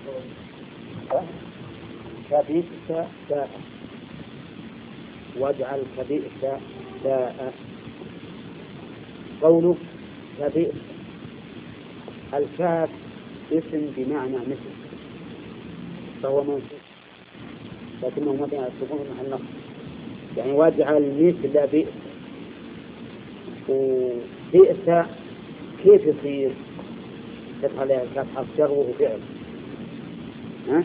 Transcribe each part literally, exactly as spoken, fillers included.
كبئس ساء، واجعل كبئس ساء. قوله كبئس، الكاف اسم بمعنى مثل، فهو منصوب لكنه مبني على السكون في محل نصب، يعني واجعل مثل بئس. وبئس كيف يصير تدخل عليها الكاف حرف جر وهو فعل؟ ها؟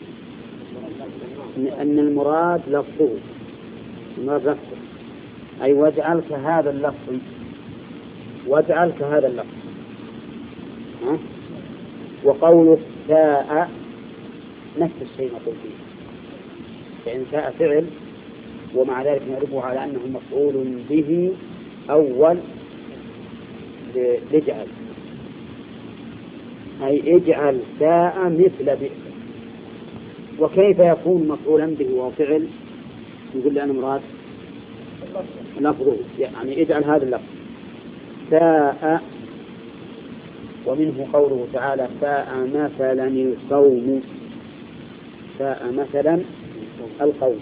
أن المراد لفظه، المراد لفظه، أي واجعل كهذا اللفظ، واجعل كهذا اللفظ. ها؟ وقوله ساء نفس الشيء نقول فيه، يعني ساء فعل ومع ذلك نعرفه على أنه مفعول به أول لجعل، أي اجعل ساء مثل بئس. وكيف يكون مفعولا به وفعل؟ يقول لأن مراد لفظه، يعني اجعل هذا اللفظ ساء. ومنه قوله تعالى ساء مثلا القوم، ساء مثلا القوم.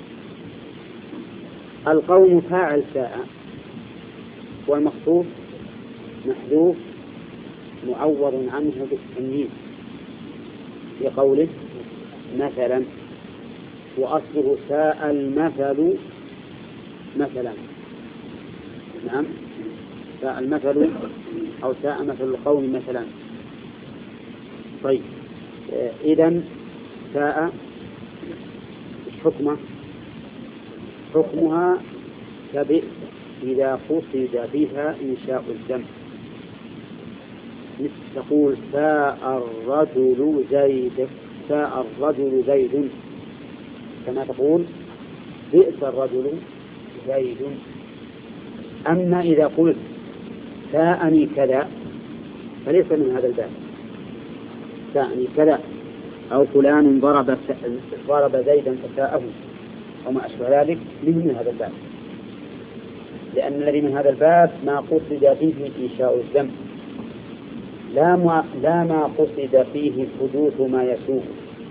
القوم فاعل ساء، والمخصوص محذوف معوض عنه بالتمييز في قوله مثلا، وأصله ساء المثل مثلا. نعم، ساء المثل أو ساء مثل القوم مثلا. طيب، إذن ساء حكمه حكمها كبئس إذا قصد بها إنشاء الجمع، مثل تقول ساء الرجل زيد، ساء الرجل زيد، كما تقول بئس الرجل زيد. أما إذا قلت ساءني كذا فليس من هذا الباب، ساءني كذا أو فلان ضرب ضرب زيدا فساءه أو ما أشبه ذلك، من هذا الباب، لأن الذي من هذا الباب ما قصد فيه إنشاء الجمع، لا ما لا ما قصد فيه حدوث ما يسوء.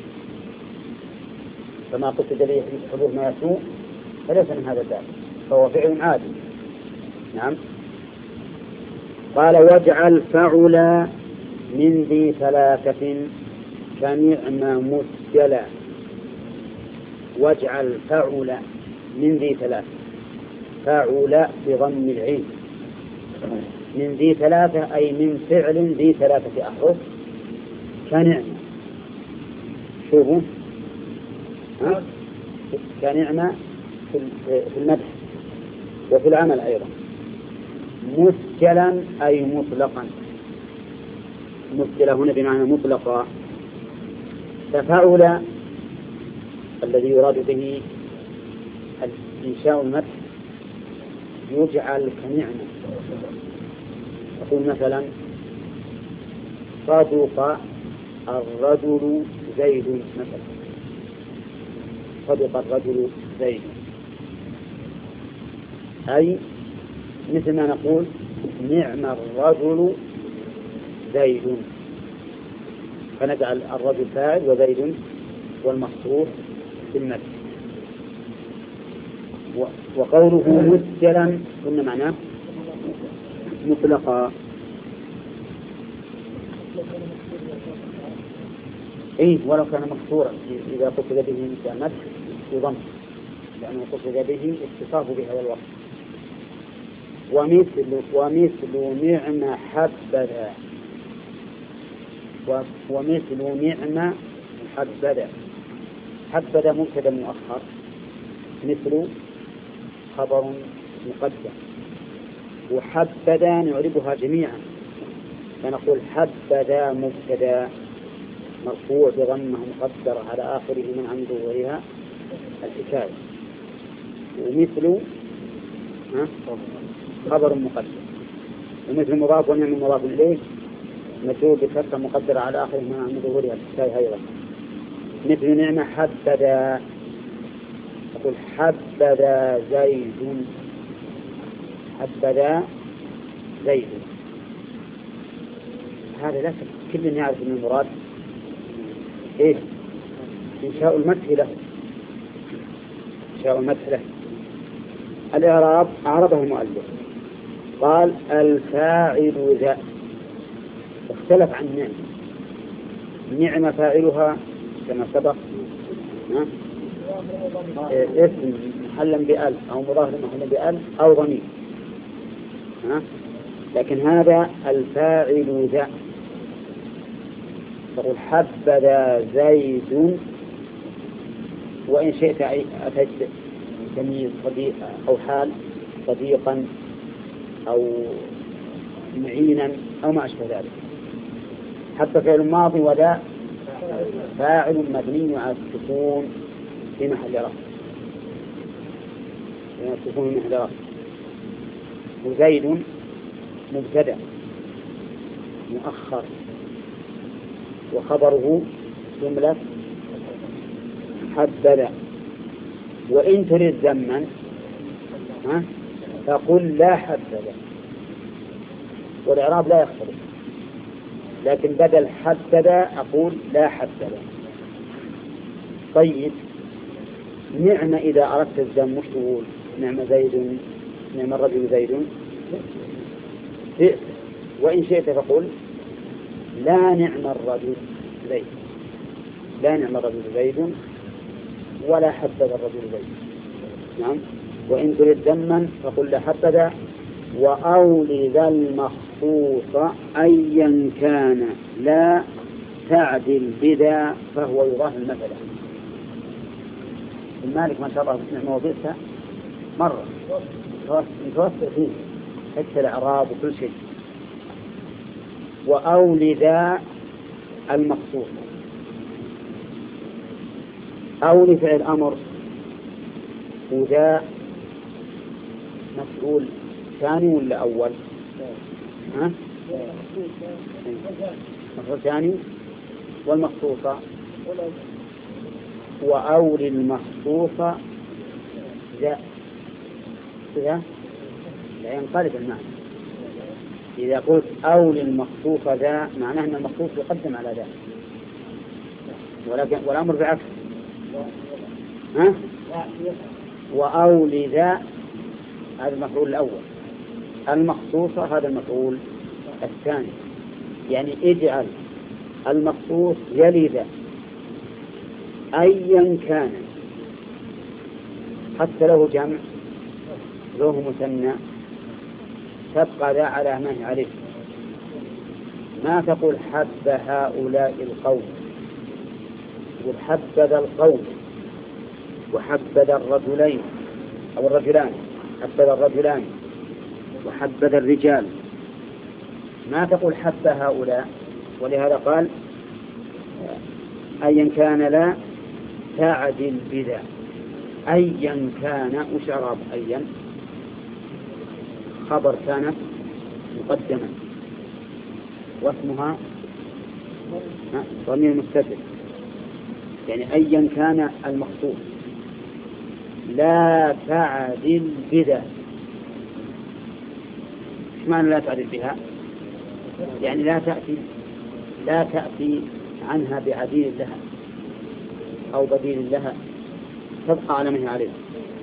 فما قصد به حدوث ما يسوء فليس من هذا الباب، فهو فعل عادي. نعم. قال واجعل فعل من ذي ثلاثة كنعم مسجلا. واجعل فعل من ذي ثلاثة، فعل بضم العين، من ذي ثلاثة أي من فعل ذي ثلاثة أحرف كنعم. شوفوا ها؟ كنعم في المدح وفي العمل أيضا. مسجلا أي مطلقا، مسجلا هنا بمعنى مطلقا. ففعل الذي يراد به إنشاء المدح يجعل كنعمة. يقول مثلا صدق الرجل زيد مثلا، صدق الرجل زيد، أي مثل ما نقول نعم الرجل زيد، فنجعل الرجل فاعل وزيد والمصروف في المدح. وقوله مسجلا قلنا معناه مطلقا. إيه ولو كان مكسورا إذا قصد به إنشاء مدح يضم، لأنه قصد به اتصاف بهذا الوصف. ومثل ومثل نعم حبذا، ومثل نعم حبذا. حبذا مبتدا مؤخر، مثل خبر مقدم. وحبذا نعربها جميعا، فنقول حبذا مبتدا مرفوع بضمه مقدرة على آخره من عند ظهورها الحكاية. ومثل خبر مقدم، ومثل مضاف ونعم مضاف إليه مجرور بكسرة مقدرة على آخره من عند ظهورها الحكاية أيضا. مثل نعمة حبذا، تقول حبذا زيد، حبذا زيد. هذا لا شك كل يعرف من المراد إيه؟ إنشاء المدح له، إنشاء المدح له. الإعراب أعربه المؤلف قال الفاعل ذا، اختلف عن نعمة. نعمة فاعلها كما سبق اسم محلا بأل أو مضاف محلا بأل أو ضمير، لكن هذا الفاعل ذا. تقول حبذا زيد، وإن شئت أتيت تمييز صديق أو حال صديقا أو معينا أو ما أشبه ذلك. حتى فعل ماضي وذا فاعل مبني على السكون في محل رفع، السكون في محل رفع. وزيد مبتدأ مؤخر وخبره جملة حبذا. وإن تريد ذما فقل لا حبذا، والإعراب لا يختلف، لكن بدل حبذا أقول لا حبذا. طيب نعم إذا أردت الذم مش تقول نعم زيد، نعم الرجل زيد، وإن شئت فقل لا نعم الرجل زيد، لا نعم الرجل زيد ولا حبذا الرجل زيد. نعم. وإن تريد ذما فقل لا حبذا. وأولي ذا المخصوص أيا كان لا تعدل بذا فهو يضاهي مثلا. المالك ما شاء الله نعمه وبئسه مرة متوسع فيه حتى الإعراب وكل شيء. وأولي ذا المخصوص، أولي فعل أمر، وذا مفعول ثاني ولا أول؟ ها؟ مفعول ثاني. والمخصوصة وأولي المخصوصة ذا ذا لا ينقلب المعنى. إذا قلت أولي المخصوصة ذا معناه أن المخصوص يقدم على ذا، ولكن والأمر بعكس. ها؟ وأولي ذا هذا المفعول الأول، المخصوصة هذا المفعول الثاني. يعني اجعل المخصوص يلي ذا أيا كان، حتى له جمع له مثنى تبقى ذا على ما هي عليه. ما تقول حب هؤلاء القوم، تقول حبذا القوم وحبذا الرجلين أو الرجلان، حبذا الرجلان وحبذا الرجال. ما تقول حب هؤلاء. ولهذا قال أيا كان لا تعدل بذا. أيا كان وش إعراب أيا؟ خبر كانت مقدما واسمها ضمير مستتر، يعني أيا كان المخصوص لا تعدل بذا. ايش معنى لا تعدل بها؟ يعني لا تأتي لا تأتي عنها بعديل لها أو بديل لها، تبقى على ما هي عليه.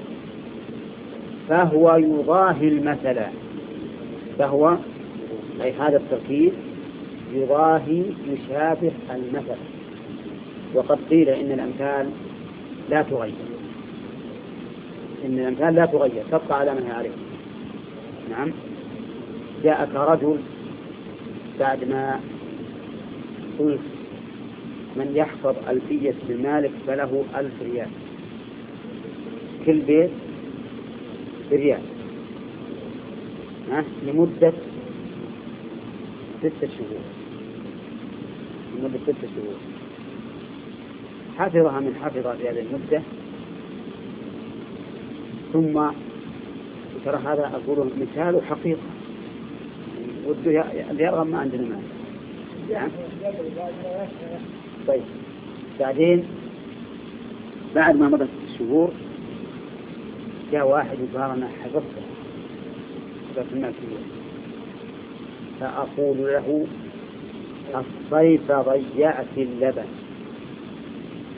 فهو يضاهي المثل، فهو أي هذا التركيب يضاهي يشابه المثل. وقد قيل إن الأمثال لا تغير، إن الأمثال لا تغير تبقى على ما هي عليه. نعم. جاءك رجل بعد ما قلت من يحفظ ألفية المالك فله ألف ريال، كل بيت بريال لمدة ستة شهور، لمدة ستة شهور حفظها من حفظ هذه المدة. ثم ترى هذا أقول مثال حقيقة، وده يرغب ما عندنا مال يعني. طيب بعدين بعد ما مضت الشهور جاء واحد وقال أنا حفظته حفظت المالكية، فأقول له الصيف ضيعت اللبن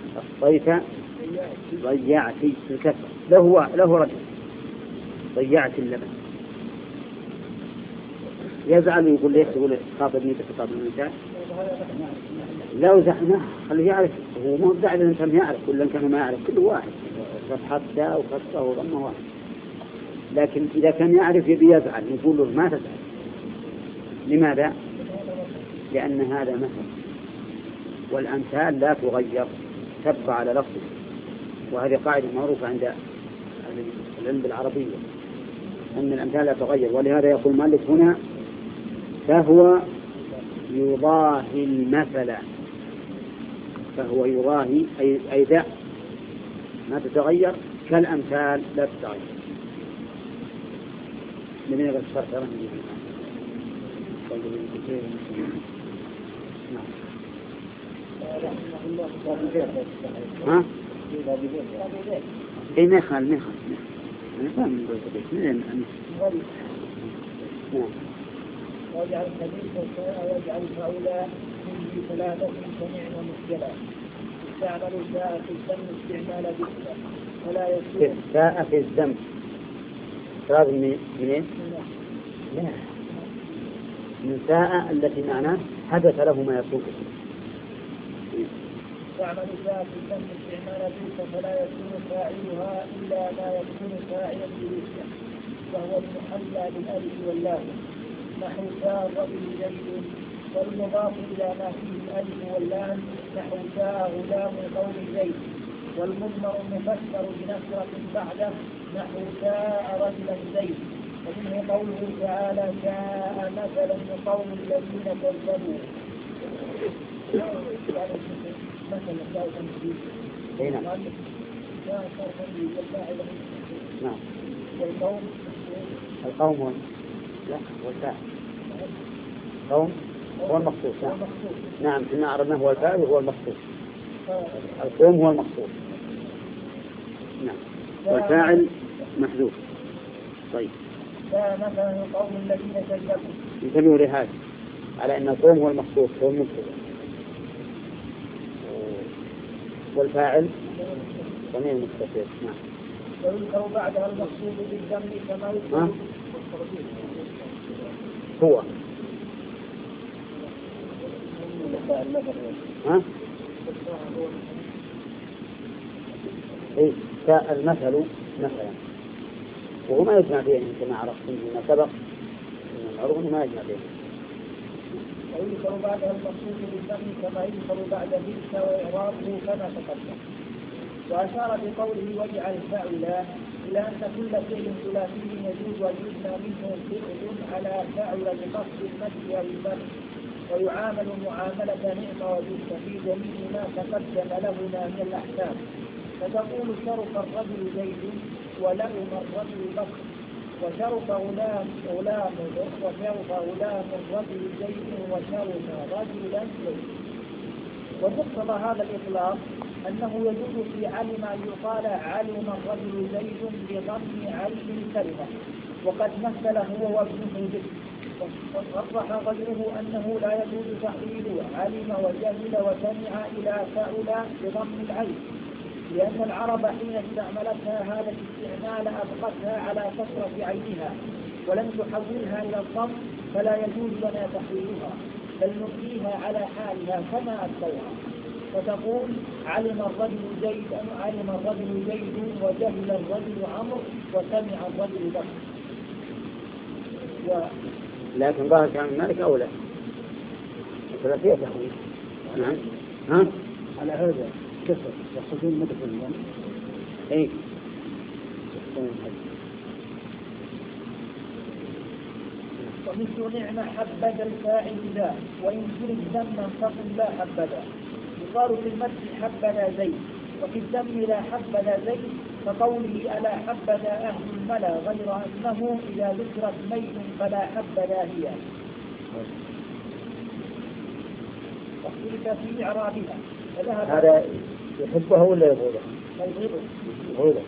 أخطيت ضيعت الكسر له له رجل ضيعت اللبن. يزعل ويقول ليش تقول خاطبني بخطاب الإنسان؟ لو زعمه خليه يعرف، هو مو زعل الإنسان يعرف، كل كان ما يعرف كل واحد فتحدى وخطه وضمه واحد. لكن إذا كان يعرف يبي يزعل يقول له ما تزعل. لماذا؟ لأن هذا مثل، والأمثال لا تغير، تبقى على لفظه، وهذه قاعدة معروفة عند العلم بالعربية أن الأمثال لا تغير. ولهذا يقول المؤلف هنا فهو يضاهي المثل، فهو يضاهي أي, أي ذا ما تتغير كالأمثال لا تتغير. من يقول الشرط ها؟ اي ما يخال ما يخال انا فاهم من قلت من نعم. واجعل الحديث واجعل هؤلاء من ثلاثة سمعنا مسجلا استعمل ساء في الذم استعمال بسلا ولا يكون ساء في الذم هذا من ايه؟ من ساء التي معناه حدث له ما يسوقه. تعمل ساء في الذم استعمال بسلا فلا يكون فاعلها إلا ما يكون فاعلا بوسع وهو المحلى بالألف واللام نحو ساء الرجل زيد، والمضاف إلى ما فيه الألف واللام نحو ساء غلام قوم زيد، والمضمر مفسر بنكرة بعده نحو ساء رجلا زيد. ومنه قوله تعالى ساء مثلا لقوم الذين كذبوا مثلا ساء تمثيل. نعم. والقوم القوم لا والفاعل قوم هو المقصود. نعم نعم إن عرفناه هو الفاعل وهو المقصود. القوم هو المقصود. نعم والفاعل محذوف. طيب مثلا قوم الذين كذبوا انتبهوا لهذا على أن القوم هو المقصود هو المقصود والفاعل ضمير مستتر. نعم. ويذكر بعدها المقصود بالذم كما يذكر هو ها؟ إيه ساء المثل مثلا وهو ما يجمع بينهم كما عرفتم فيما سبق من العرض ما يجمع بينهم. ويذكر بعدها المقصود بالذم كما يذكر بعد ذلك وإعرابه كما تقدم. وأشار بقوله واجعل فاعلا إلى أن كل فعل ثلاثي يجوز أن يبنى منه فعل على فاعل بقصد المد والبر ويعامل معاملة نعمة وبئس في جميع ما تقدم لهما من الأحكام. فتقول شرف الرجل زيد ولئم الرجل بكر وشرف غلام غلام وشرف غلام الرجل زيد وشرف رجلا زيد. ومقتضى هذا الإطلاق أنه يجوز في علم أن يقال علم الرجل زيد بضم علم الكلمة وقد مثل هو وابنه به. وصرح غيره أنه لا يجوز تحويل علم وجهل وسمع إلى فاعل بضم العين، لأن العرب حين استعملتها هذا الاستعمال أبقتها على كسرة عينها ولم تحولها إلى الضم، فلا يجوز لنا تحويلها بل نبقيها على حالها كما أبقوها. فتقول علم الرجل زيد علم الرجل زيد وجهل الرجل عمرو وسمع الرجل بكر. و... لكن ظاهر كان مالك أولى ثلاثية تحويل. نعم ها على هذا كسر يقصدون مدخل اي ومثل نعمة حبذا الفاعل ذا وإن ترد ذما فقل لا حبذا. يقال في المدح حبذا زيد وفي الذم لا حبذا زيد كقوله ألا حبذا أهل الملا غير أنه إذا ذكرت ميت فلا حبذا هي. واختلف في إعرابها. هذا يحبها ولا يبغضها؟ يبغضها.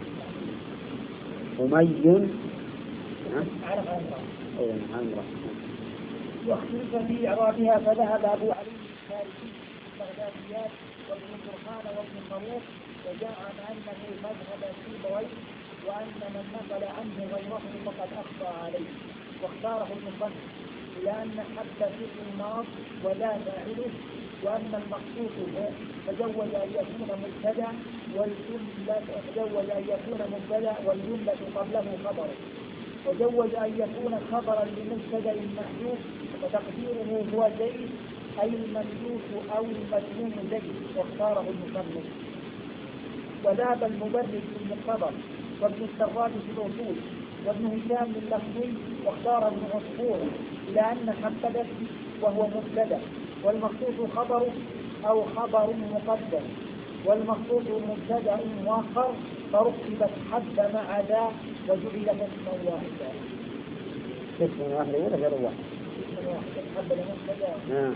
أمي عرف عمرو. واختلف في إعرابها فذهب أبو علي الفارسي بغداديات وابن برهان وابن خروف، وزعم أنه مذهب سيبويه، وأن من نقل عنه غيره فقد أخطأ عليه، واختاره المصنف إلى أن حد فعل الماض ولا فاعله، وأن المقصود تزوج أن يكون مبتدأ والجملة تزوج أن يكون مبتدأ والجملة قبله خبر، وزوج أن يكون خبرا لمبتدأ محذوف وتقديره هو زيد أي الممدوح أو المفهوم زيد، واختاره المصنف. وذهب المبرد بالمقتضى وابن السراج في الأصول وابن هشام لللفظي، واختار ابن عصفور إلى أن حبذت وهو مبتدأ والمخصوص خبر أو خبر مقدم، والمخصوص مبتدأ مؤخر فركبت حب مع ذا وجعلت اسما واحدا. اسم واحد ولا غير واحد؟ اسم واحد حب مبتدأ.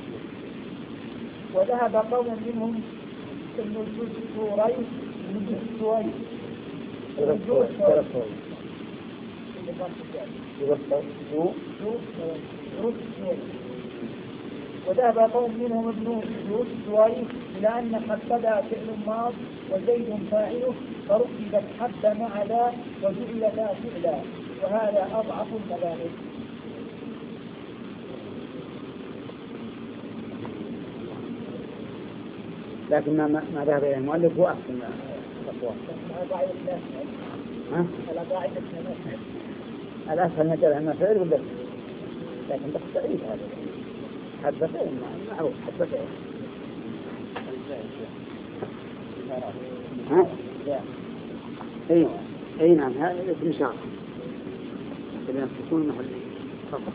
وذهب قوم منهم ابن الجزوري ابن الجزوري وذهب قوم منهم ابن الجزوري إلى أن حبذا فعل ماض وزيد فاعله فركبت حب مع ذا وجعلتا فعلا، وهذا أضعف المذاهب. لكن ما ما ذهب إليه المؤلف هو أحسن الأقوال. ها؟ الأسهل نجعل أنه فعل ولا لكن تختلف هذا حد فعل معروف حد فعل. ها؟ أي أي نعم هذا اسم شرط لأن تكون محل خطأ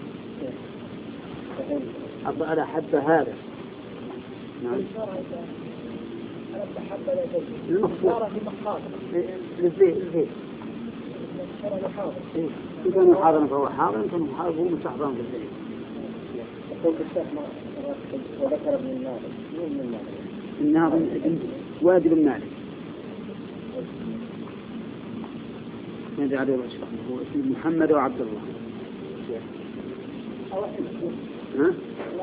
أصل على حد هذا. نعم. المخصوص للزيت للزيت إن كان حاضرا فهو حاضر، إن كان حاضر فهو مستحضرا في الزيت. وذكر ابن المالك ابن المالك الناظم واجب المالك ماذا عليه الأشرف هو اسم محمد وعبد الله. ها؟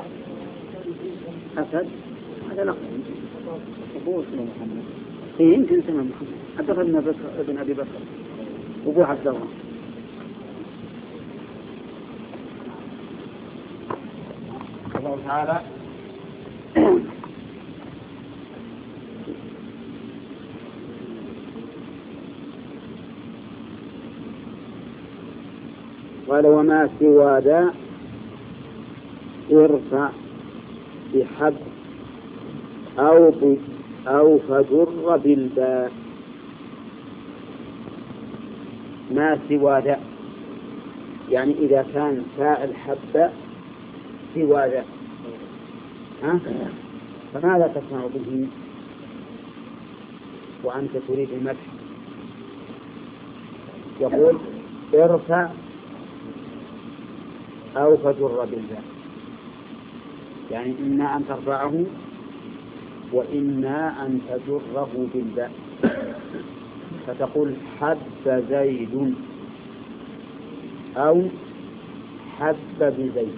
أسد هذا لقب أبوه اسمه محمد. إيه يمكن اسمه محمد. عبد الله بن بكر ابن أبي بكر أبوه عبد الله. الله تعالى قال وما سوى ذا ارفع بحب أو أو فجر بالباء. ما سوى ذا يعني إذا كان فاء الحب سوى ذا ها؟ فماذا تصنع به وأنت تريد المدح؟ يقول ارفع أو فجر بالباء يعني إما أن ترفعه وإما أن تجره بالباء. فتقول حب زيد أو حب بزيد،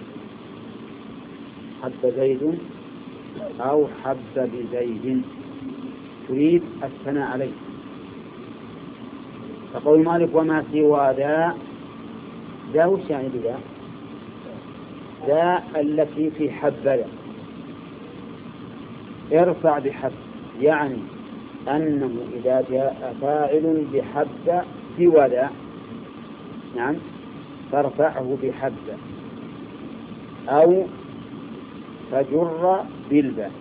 حب زيد أو حب بزيد تريد الثناء عليه. فقول مالك وما سوى ذا، ذا وش يعني بذا؟ ذا التي في حبذا ارفع بحب يعني أنه إذا جاء فاعل بحب سوى ذا نعم فارفعه بحب أو فجر بالباء.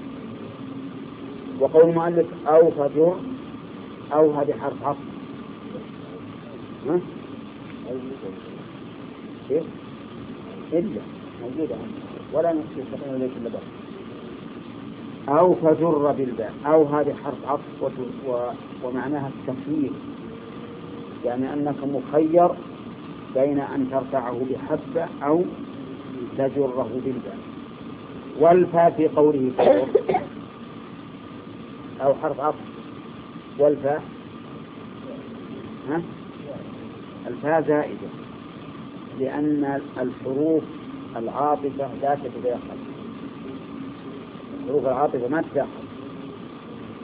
وقول المؤلف أو فجر أو هذه حرف عطف ها؟ إيه؟ إلا موجودة ولا نفسي سبحانه ليس إلا بس أو فجر بالباء أو هذه حرف عطف ومعناها التخيير يعني أنك مخير بين أن ترفعه بحبة أو تجره بالباء. والفاء في قوله فجر أو حرف عطف والفاء ها الفاء زائدة لأن الحروف العاطفة لا تتداخل، الحروف العاطفة ما تتداخل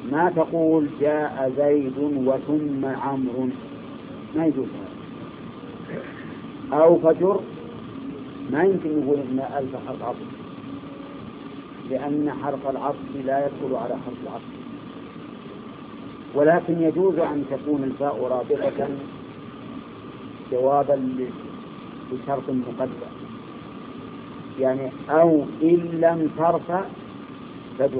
ما تقول جاء زيد وثم عمرو، ما يجوز هذا. أو فجر، ما يمكن نقول إن ألف حرف عطف، لأن حرف العطف لا يدخل على حرف العطف. ولكن يجوز أن تكون الفاء رابطة جوابا لشرط مقدر، يعني أو إن لم ترفع فجر،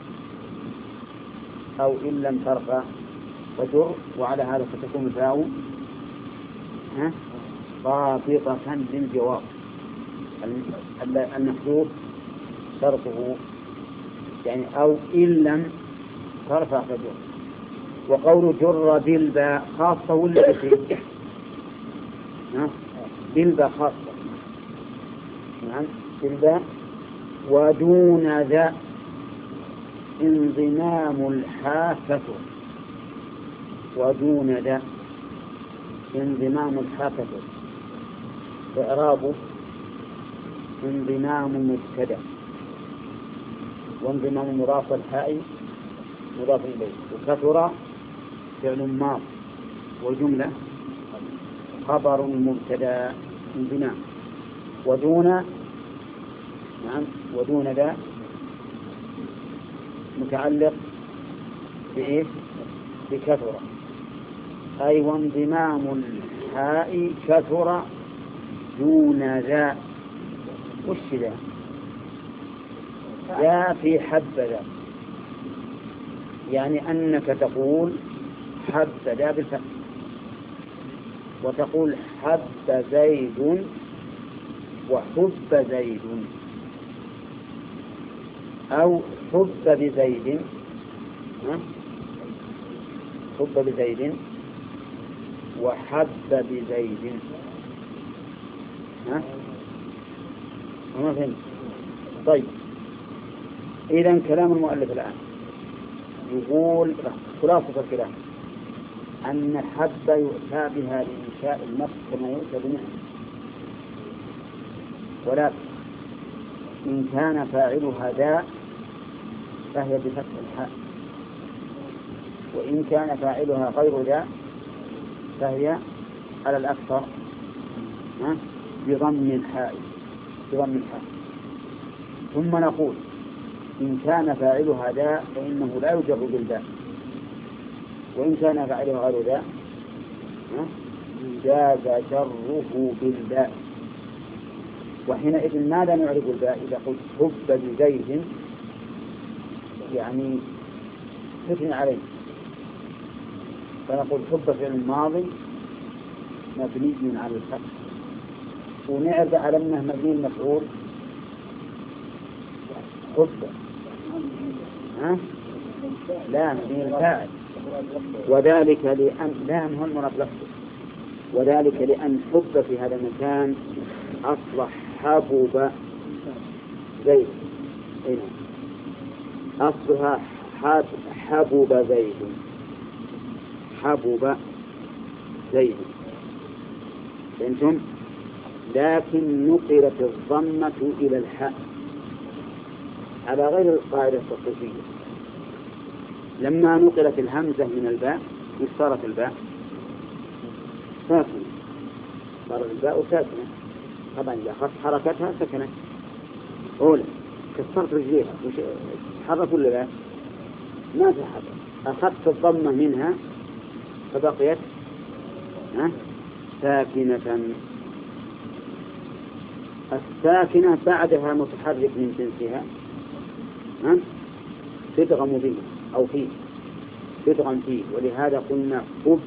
أو إن لم ترفع فجر، وعلى هذا فتكون الفاء رابطة للجواب المحذوف شرطه، يعني أو إن لم ترفع فجر. وقول جر بالباء خاصة ولا بشيء؟ بالباء خاصة، نعم بالباء. ودون ذا انضمام الحافة، ودون ذا انضمام الحافة إعرابه انضمام مبتدأ، وانضمام مضاف الحاء مضاف إليه، وكثر فعل ماض، والجملة خبر مبتدأ انضمام. ودون، نعم ودون ذا متعلق بإيه؟ بكثر، أي وانضمام الحاء كثر دون ذا. وش ذا؟ ذا في حبذا، يعني أنك تقول حبذا بالفتح، وتقول حب زيد وحب زيد، أو حب بزيد، حب بزيد وحب بزيد. ها؟ ما فهمت. طيب، إذن كلام المؤلف الآن يقول خلاصة الكلام أن حب يؤتى بها لإنشاء النفس كما يؤتى بنعم، ولكن إن كان فاعلها ذا فهي بفتح الحاء، وإن كان فاعلها غير ذا فهي على الأكثر بضم الحاء، بضم الحاء. ثم نقول إن كان فاعلها ذا فإنه لا يجر بالباء، وإن كان فاعلها غير ذا جاز جره بالباء. وحينئذ ماذا نعرف الباء؟ إذا قلت حب بزيد يعني فتن عليه، فنقول حب فعل ماضي مبني على الفتح، ونعرف على أنه مبني المفعول حب، ها؟ لا مبني الفاعل، وذلك لأن لا مهم لفظه، وذلك لأن حب في هذا المكان أصلح حبب زيد، أصلها حب حبب زيد، حبب زيد، فهمتم؟ لكن نقلت الضمة إلى الحاء على غير القاعدة التصريفية. لما نقلت الهمزة من الباء صارت الباء ساكنة، صارت الباء ساكنة. طبعا إذا أخذت حركتها سكنت. أولا كسرت رجليها حرك ولا لا؟ ما تحرك. أخذت الضمة منها فبقيت ساكنة. الساكنة بعدها متحرك من جنسها تدغم به أو فيه، تدغم فيه، ولهذا قلنا حب،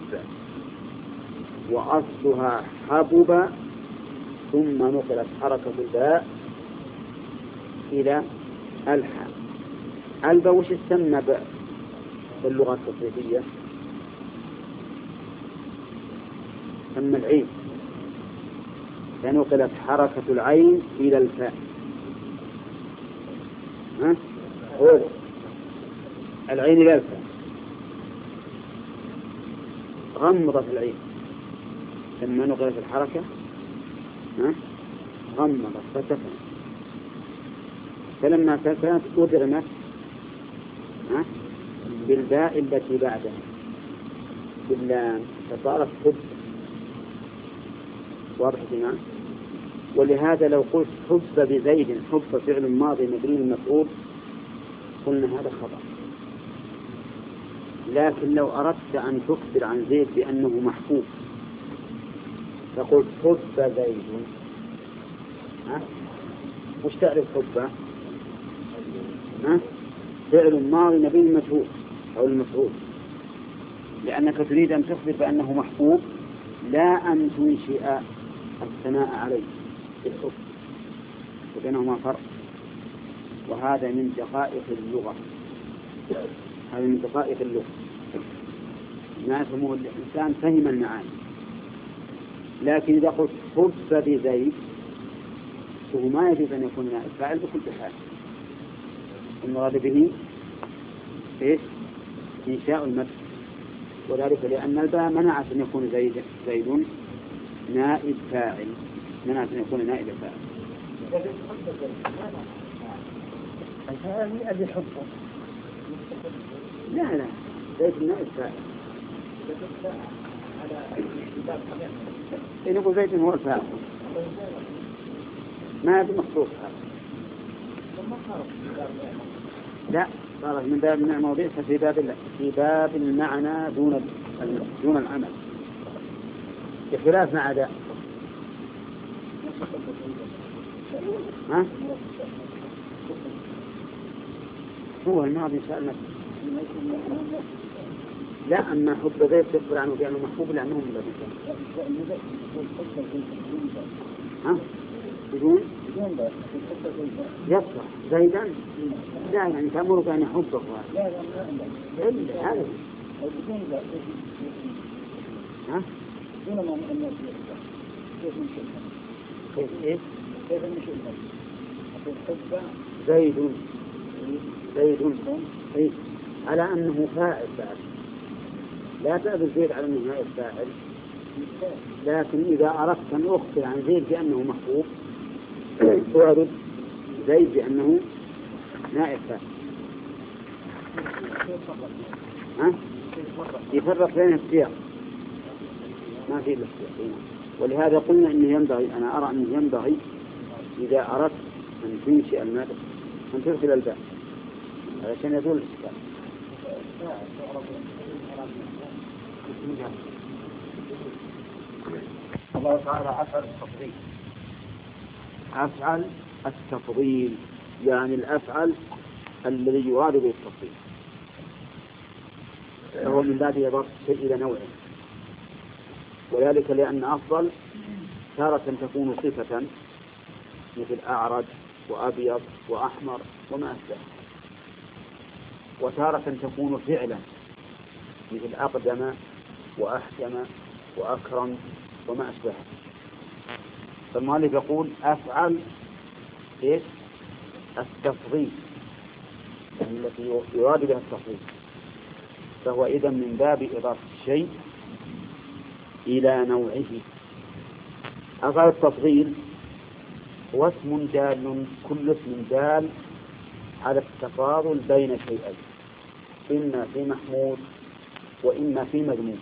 وأصلها حبب، ثم نقلت حركة الباء إلى الحاء. الباء وش تسمى باللغة التصريفية؟ تسمى العين، فنقلت حركة العين إلى الفاء. ها؟ قول العين إلى الفاء، غمضت العين لما نقلت الحركة، ها؟ غمضت فسكنت، فلما سكنت أدغمت بالباء التي بعدها باللام فصارت حب. واضح هنا؟ ولهذا لو قلت حب بزيد حب فعل ماضي مبني المفعول قلنا هذا خطأ. لكن لو أردت أن تخبر عن زيد بأنه محبوب فقلت حب زيد، ها؟ وش تعرف حب؟ ها؟ فعل ماضي مبني المفعول أو المفعول، لأنك تريد أن تخبر بأنه محبوب لا أن تنشئ الثناء عليه بالحب، وبينهما فرق. وهذا من دقائق اللغة، هذا من دقائق اللغة ما يفهمه الإنسان فهم المعاني. لكن إذا قلت حب بزيد فهو ما يجوز أن يكون نائب فاعل بكل حال. المراد به إيش؟ إنشاء المدح، وذلك لأن الباء منعت أن يكون زيد زيد نائب فاعل، منعت أن يكون نائب فاعل. الثاني أبي حبه. لا لا زيد نائب فاعل. إن يقول زيد هو الفاعل ما هذا مخصوص هذا. لا صار من باب النعمة وبئس في باب في باب المعنى دون دون العمل، بخلاف ما عدا. ها؟ هو الماضي سألنا. لا أما حب زيد تخبر عنه بأنه محبوب لأنه من باب. ها؟ بدون يصلح زيدا لا يعني تأمرك أن يحبه لا لا لا هذا ها؟ دون ما أن كيف نشوف كيف إيه؟ كيف نشوف حب زيد زيد إيه؟ على أنه فاعل فاعل لا تأبي زيد على أنه نائب فاعل. لكن إذا أردت أن أخبر عن زيد بأنه محبوب أعرض زيد بأنه نائب فاعل. ها؟ يفرق بين السياق ما في إلا السياق. ولهذا قلنا إنه ينبغي أنا أرى أنه ينبغي إذا أردت أن تنشئ المادة أن تدخل الباء علشان يزول الإشكال. الله تعالى أفعل التفضيل. أفعل التفضيل يعني الأفعل الذي يراد به التفضيل هو من باب إضافة الشيء إلى نوعه، وذلك لأن أفضل تارة تكون صفة مثل أعرج وأبيض وأحمر وما أشبه، وتارة تكون فعلا مثل أقدم وأحكم وأكرم وما أشبه. فالمؤلف يقول أفعل إيش؟ التفضيل يعني التي يراد بها التفضيل، فهو إذا من باب إضافة الشيء إلى نوعه. أفعل التفضيل هو اسم دال، كل اسم دال على التفاضل بين شيئين إما في محمود وإما في مذموم.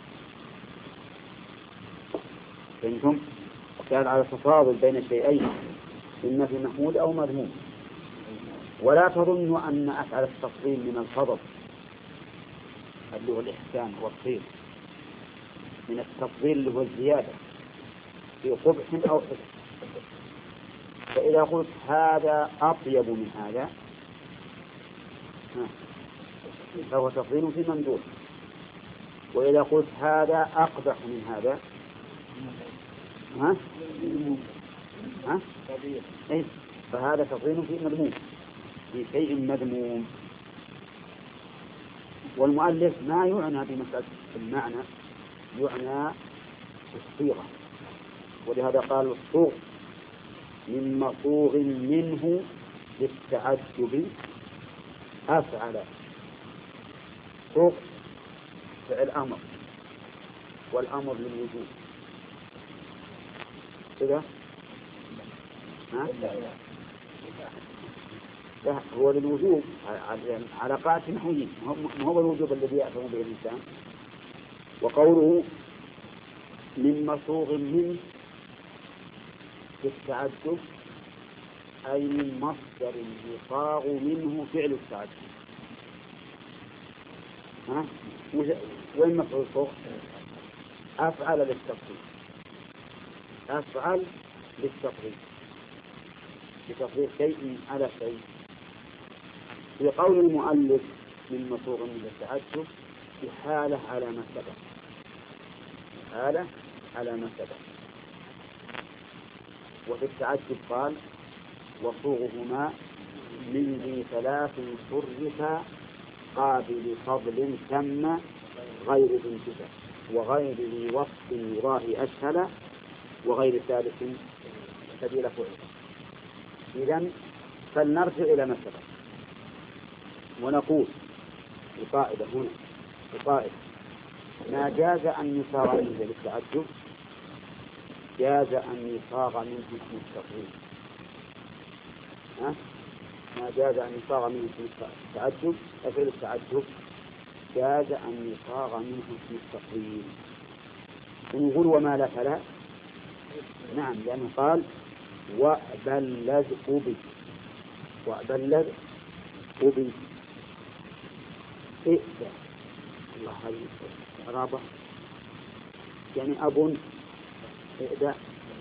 فإنكم دال على التفاضل بين شيئين إما في محمود أو مذموم. ولا تظنوا أن أفعل التفضيل من الفضل اللي هو الإحسان والخير، من التفضيل اللي هو الزيادة في قبح أو حسن. فإذا قلت هذا أطيب من هذا فهو تفضيل في ممدوح، وإذا قلت هذا أقبح من هذا ها ها إيه فهذا تفضيل في مذموم، في شيء مذموم. والمؤلف ما يعنى بمسألة المعنى، يعنى الصيغة، ولهذا قال الصوغ من مصوغ منه للتعجب أفعل. صوغ فعل أمر والأمر للوجود كذا ها؟ لا هو للوجوب على قاعدة نحويين، ما هو الوجوب الذي يأثم به الإنسان. وقوله من مصوغ منه في التعجب أي من مصدر يصاغ منه فعل التعجب. ها؟ وين مفعول صوغ؟ أفعل للتفضيل، أفعل للتفضيل بتفضيل شيء على شيء. في قول المؤلف من مصوغ من التعجب بحالة على ما سبق، حالة على ما سبق. وفي التعجب قال وصوغهما من ذي ثلاث صرفا قابل فضل تم غير ذي انتفاع وغير ذي وصف يراه أسهل وغير ثالث سبيل فعل. إذن فلنرجع إلى ما سبق ونقول القاعدة هنا القاعدة ما جاز أن يصاغ منه للتعجب جاز أن يصاغ منه اسم التفضيل. ها؟ ما جاز أن يصاغ منه اسم التعجب أفعل التعجب جاز أن يصاغ منه اسم التفضيل. ونقول وما لا فلا نعم، لأنه قال وأبلغ أبي وأبلغ أبي إيه الله هذه عرابة يعني أب إعداء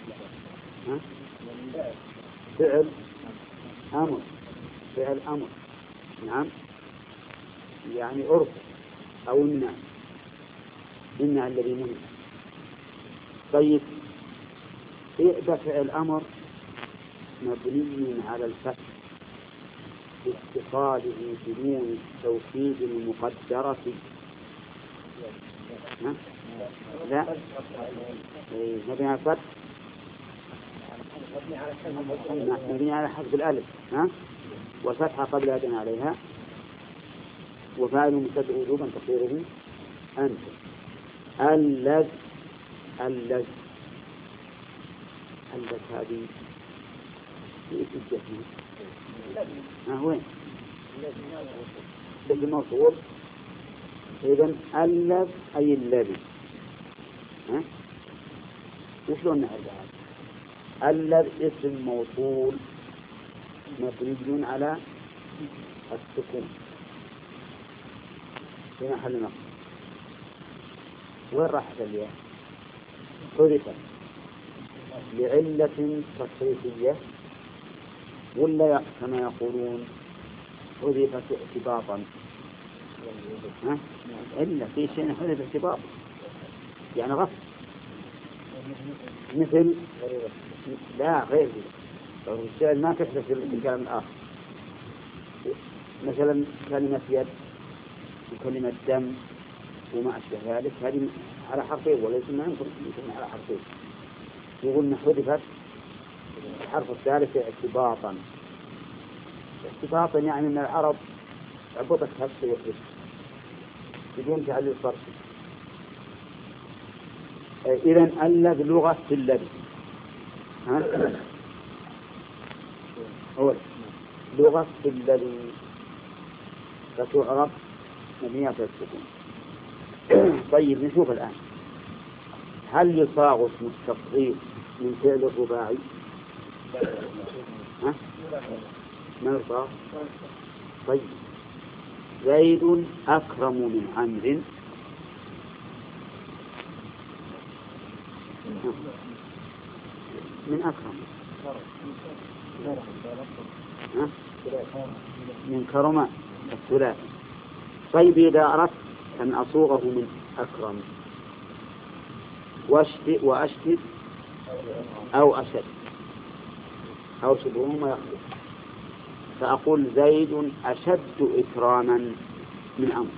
فعل أمر فعل أمر نعم يعني عرف أو النع النع الذي منه. طيب إعداء فعل أمر مبني على الفتح باتصاله بدون توكيد المقدرة لا مبني على الفتح مبني على حذف الألف ها والفتحة قبل أدنى عليها وفاعل مبتدأ وجوبا تقديره أنت. اللذ اللذ اللذ هذه في اسم ها وين اسم الموصول. إذن اللذ أي الذي ها وشلون نعرف هذا؟ اللذ اسم موصول مبني على السكون في محل نصب. وين راحت الياء؟ حذفت لعلة تصريفية ولا كما يقولون حذفت اعتباطا؟ ها؟ إلا في شيء حذف اعتباطا يعني غصب مثل لا غير الفعل ما تحدث في الكلام الآخر مثلا كلمة يد وكلمة دم وما أشبه ذلك هذه على حرفين وليس ما يمكن على حرفين. يقولون حذفت الحرف الثالث اعتباطا. اعتباطا يعني أن العرب عبطت هبس وحذف بدون تعليل صرفي. إذن اللذ لغة في الذي أول لغة في الذي فتعرف مبنية السكون. طيب نشوف الآن هل يصاغ اسم التفضيل من فعل الرباعي؟ ها؟ ما يصاغ؟ طيب زيد أكرم من عمرو من أكرم ها؟ من كرم الثلاثي. طيب إذا أردت أن أصوغه من أكرم وأشتد وأشتد أو أشد أو شبههما يخلف فأقول زيد أشد إكراما من عمرو.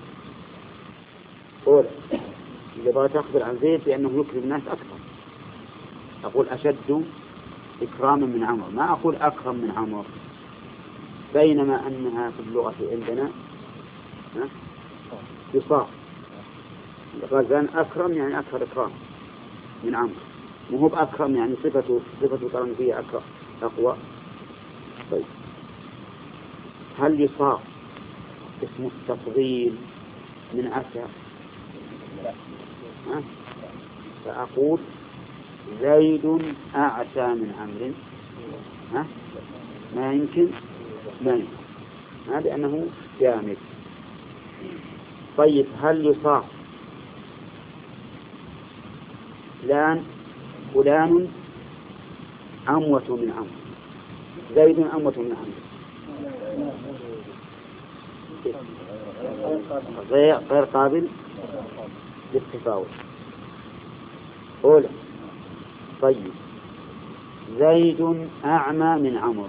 قول إذا بغيت أخبر عن زيد بأنه يكرم الناس أكثر أقول أشد إكراما من عمرو ما أقول أكرم من عمرو. بينما أنها في اللغة عندنا يصاغ غزان أكرم يعني أكثر إكرام من عمرو وهو بأكرم يعني صفته صفته كرم فيه أكرم أقوى. طيب هل يصاغ اسم التفضيل من عسى؟ ها؟ فأقول زيد أعسى من عمرو. ها؟ ما يمكن، ما يمكن، هذا لأنه جامد. طيب هل يصاغ فلان فلان أموت من عمرو، زيد أموت من عمرو؟ غير غير قابل للتفاوت. أولى. طيب زيد أعمى من عمرو.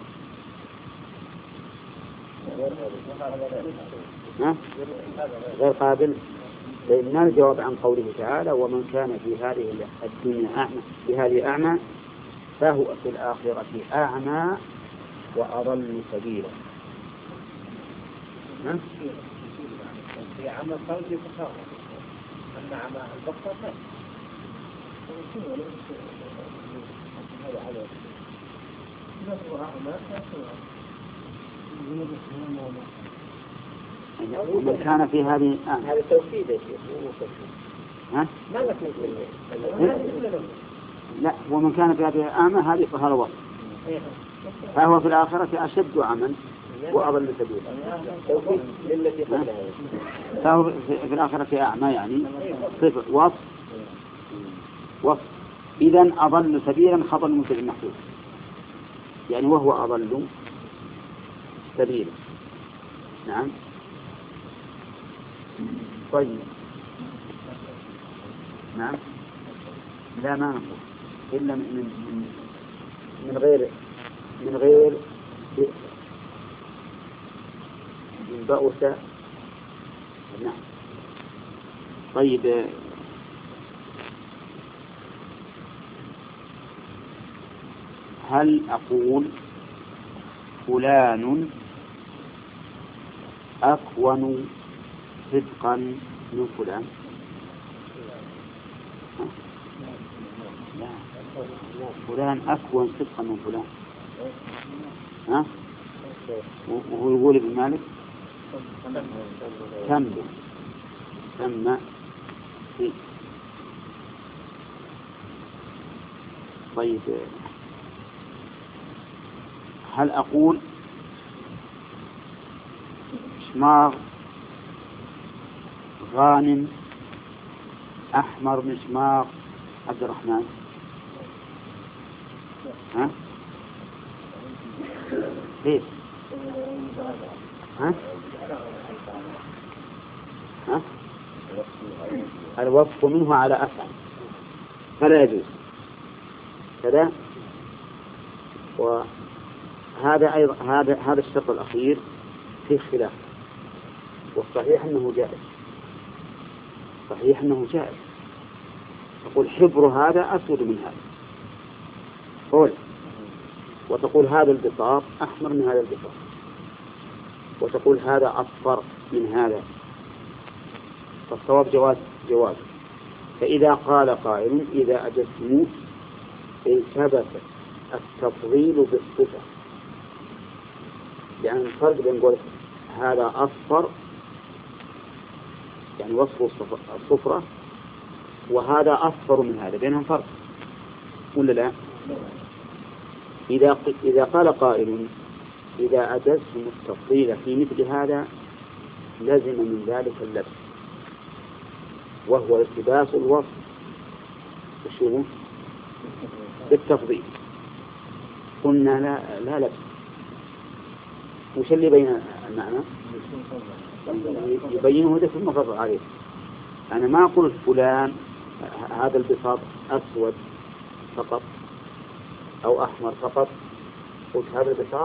غير قابل، لأن الجواب عن قوله تعالى ومن كان في هذه الدنيا أعمى في هذه أعمى فهو في الآخرة أعمى وأضل سبيلا. في عمى الخلق يتخاف، أما عمى البصر لا. ومن كان في هذه هذا توكيد يا شيخ. ها؟ ما لك مثل لا، ومن كان في هذه أعمى هذه فهذا وصف، فهو في الآخرة أشد عمى وأضل سبيلا. توكيد للتي قبلها. فهو في الآخرة أعمى يعني صفة وصف وصف. إذن أضل سبيلا خبر مثل المحدود، يعني وهو أضل سبيلا. نعم. طيب نعم. لا ما نقول إلا من من من غير من غير من بؤس. نعم. طيب هل أقول فلان أكون صدقا من فلان؟ لا، فلان أكون صدقا من فلان. ها؟ وهو يقول ابن مالك تم تم فيه. طيب هل أقول شماغ غانم أحمر مشماغ عبد الرحمن؟ ها؟ ليش؟ ها؟ ها؟ الوصف منه على أفعل فلا يجوز كذا. وهذا أيضا هذا هذا الشرط الأخير فيه خلاف، والصحيح أنه جائز. صحيح أنه جائز. تقول حبر هذا أسود من هذا قول، وتقول هذا البساط أحمر من هذا البساط، وتقول هذا أصفر من هذا. فالصواب جواز جواز. فإذا قال قائل إذا أجزتموه ثبت التفضيل بالصفة، يعني الفرق بين قول هذا أصفر يعني وصف الصفرة وهذا أصفر من هذا بينهم فرق ولا لا؟ إذا إذا قال قائل إذا أجزتم التفضيل في مثل هذا لازم من ذلك اللبس، وهو التباس الوصف وشو بالتفضيل. قلنا لا لا لبس. وش اللي بين المعنى؟ يبينه ده في المفرع عليه. أنا ما أقول فلان هذا البساط أسود فقط أو أحمر فقط، قلت هذا البساط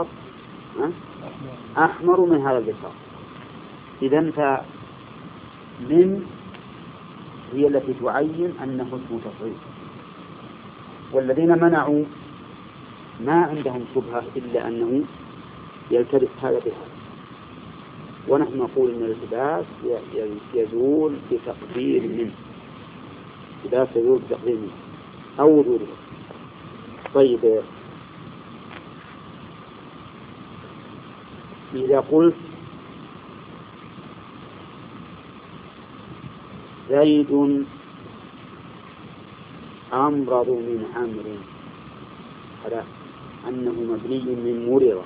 أحمر من هذا البساط. إذن فمن هي التي تعين أنه اسم تفضيل، والذين منعوا ما عندهم شبهة إلا أنه يلتبس هذا بهذا. ونحن نقول أن الالتباس يزول بتقدير منه، الالتباس يزول بتقدير منه أو وجوده. طيب إذا قلت زيد أمرض من عمرو على أنه مبني من مرض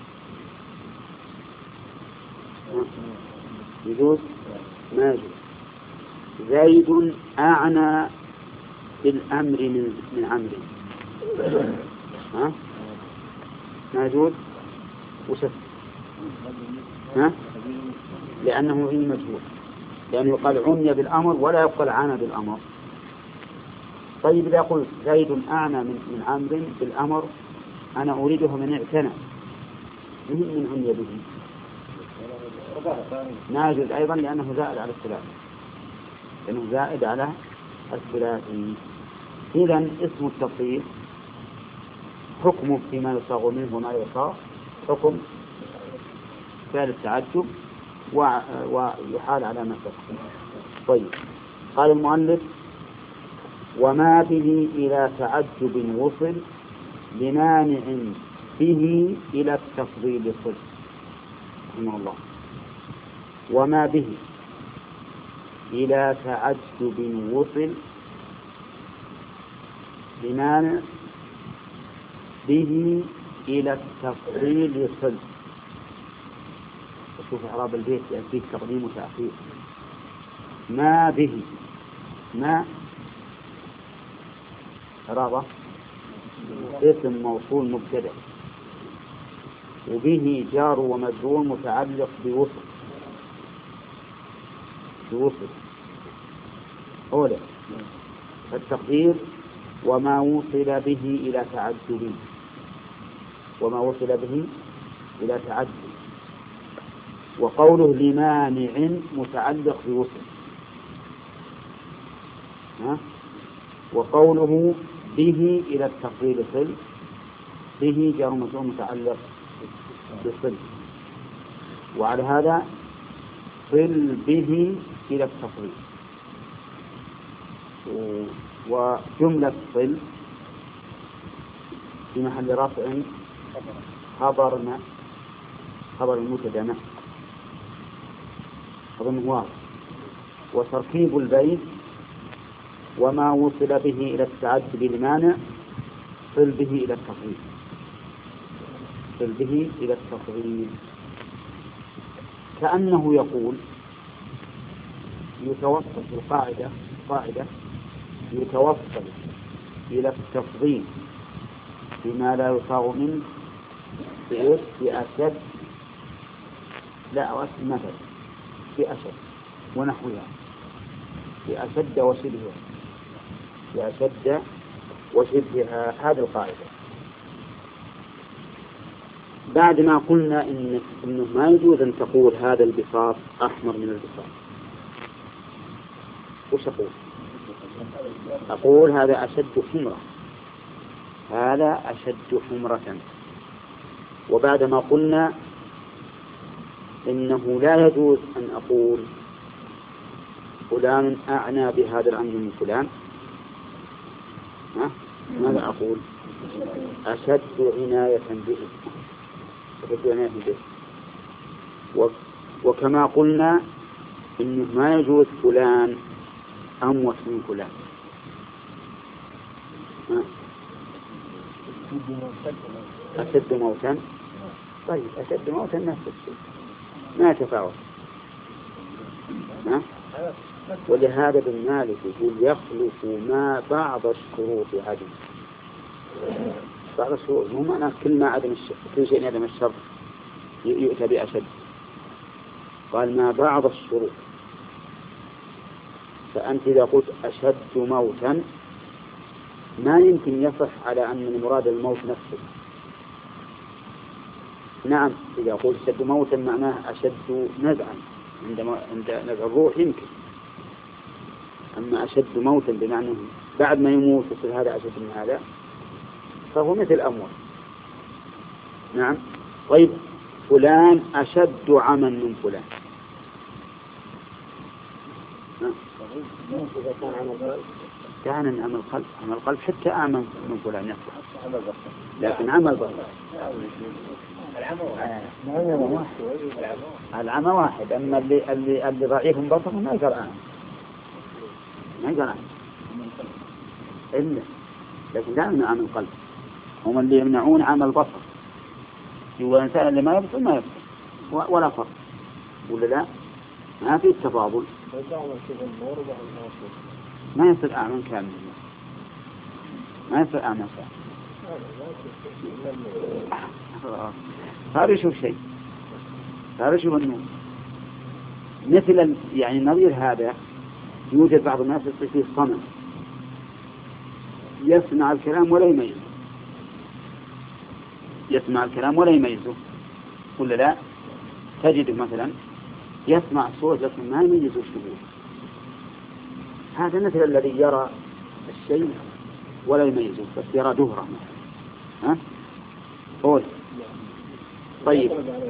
يجوز؟ ما يجوز. زيد أعنى بالأمر من من عمرو ها ما يجوز. وشف ها لأنه غير مجهول، لأنه يقال عني بالأمر ولا يقال عانى بالأمر. طيب إذا قلت زيد أعنى من من عمرو بالأمر أنا أريده من اعتنى من من عني به ما يجوز أيضا، لأنه زائد على الثلاثي لأنه زائد على الثلاثي. إذن اسم التفضيل حكمه فيما يصاغ منه وما يصاغ حكم فعل التعجب ويحال على ما سبق. طيب قال المؤلف وما به إلى تعجب وصل لمانع به إلى التفضيل صل رحمه الله. وما به إلى تعجب وصل لمانع به إلى التفضيل صل. شوف إعراب البيت يأتيك تقديم وتأخير. ما به ما إعرابه اسم موصول مبتدأ وبه جار ومجرور متعلق بوصل بوصل أولا التقدير وما وصل به إلى تعجب وما وصل به إلى تعجب. وقوله لمانع متعلق بوصل ها؟ وقوله به إلى التفضيل صل به جار ومجرور متعلق بصل، وعلى هذا صل به إلى التفضيل. وجملة صل في محل رفع خبرنا خبر المبتدأ أظن واضح. وتركيب البيت وما وصل به إلى التعجب لمانع صل به إلى التفضيل صل به إلى التفضيل كأنه يقول يتوصل القاعدة قاعدة يتوصل إلى التفضيل بما لا يصاغ منه بأشد لا أؤسف مثلا بأشد ونحوها بأشد وشبهها بأشد وشبهها. هذه القاعدة بعد ما قلنا إن إنه ما يجوز أن تقول هذا البساط أحمر من البساط. وش أقول؟ أقول هذا أشد حمرة هذا أشد حمرة. وبعد ما قلنا إنه لا يجوز أن أقول فلان أعنى بهذا الأمر من فلان ها؟ ماذا أقول؟ أشد عناية به أشد عناية به. وكما قلنا إنه ما يجوز فلان أموت من فلان ها؟ أشد موتا. طيب أشد موتا نفس الشيء ما يتفاوت ها؟ ولهذا ابن مالك يقول يخلف ما بعض الشروط عدم. بعض الشروط مو معنى كل ما عدم الشرط كل شيء عدم الشرط يؤتى بأشد. قال ما بعض الشروط. فأنت إذا قلت أشد موتا ما يمكن يصح على أن المراد الموت نفسه. نعم إذا قلت أشد موتا معناه أشد نزعا عندما عند نزع الروح يمكن. أما أشد موتا بمعنى بعد ما يموت يصير هذا أشد من هذا فهو مثل أموت. نعم. طيب فلان أشد عما من فلان كان عمل القلب عمل القلب حتى أعمى من فلان يفعل لكن عمل البصر العمى واحد، أما اللي اللي اللي ضعيف بصره ما يقرأ أعمى، ما يقرأ إلا، لكن لا يمنع عن القلب. هم اللي يمنعون عن البصر، هو الإنسان اللي ما يبصر ما يبصر ولا فرق، ولا لا؟ ما في تفاضل، ما يصير أعمى كامل، ما يصير أعمى كامل. صار يشوف شيء، صار يشوف النور. مثل يعني نظير هذا يوجد بعض الناس يصير فيه صمم، يسمع الكلام ولا يميزه، يسمع الكلام ولا يميزه، ولا لا؟ تجد مثلا يسمع الصوت لكن ما يميزه وش يقول. هذا مثل الذي يرى الشيء ولا يميزه، بس يرى دهره. ها؟ قول. طيب.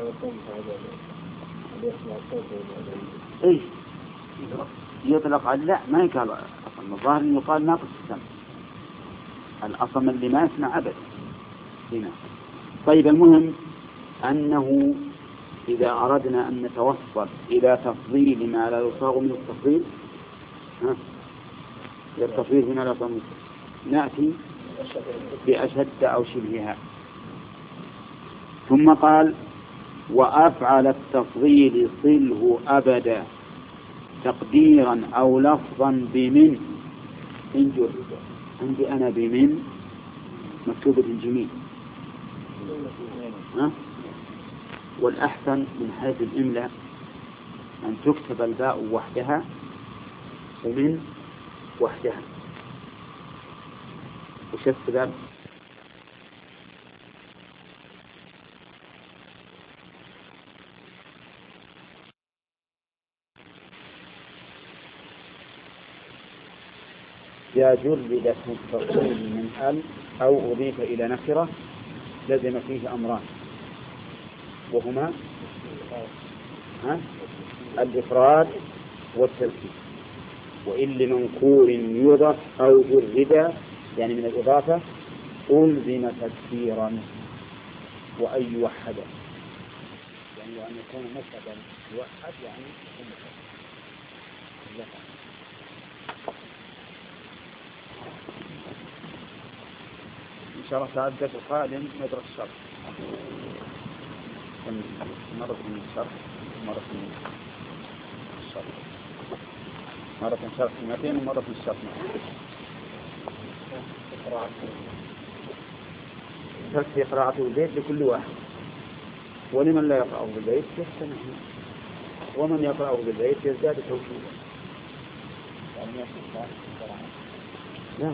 إيش؟ يطلق على لا، ما يقال أصلا، الظاهر يقال ناقص السمع، الأصم اللي ما يسمع أبدا هنا. طيب، المهم أنه إذا أردنا أن نتوصل إلى تفضيل ما لا يصاغ منه التفضيل، ها؟ التفضيل هنا لا يصاغ منه، نأتي بأشد أو شبهها. ثم قال: وأفعل التفضيل صله أبدا تقديرا أو لفظا بمن إن جرد. عندي أنا بمن مكتوبة الجميل، ها؟ والأحسن من حيث الإملاء أن تكتب الباء وحدها ومن وحدها. وش السبب؟ إذا جرد اسم التفضيل من ال أو أضيف إلى نكرة لزم فيه أمران، وهما ها؟ الإفراد والتركيب. وإن لمنكور يضف أو جرد يعني من الإضافة ألزم تكثيرا وأن يوحد، يعني وأن يكون مفردا يوحد يعني يكون مفردا. إن شاء الله تعالى الدرس القادم ندرس الشرح، مرة من الشرح مرة من الشرح، مرة من شرح سنتين ومرة من الشرح تكفي قراءته البيت لكل واحد، ولمن لا يقرأه بالبيت يحسن، ومن يقرأه بالبيت يزداد توحيدا. لا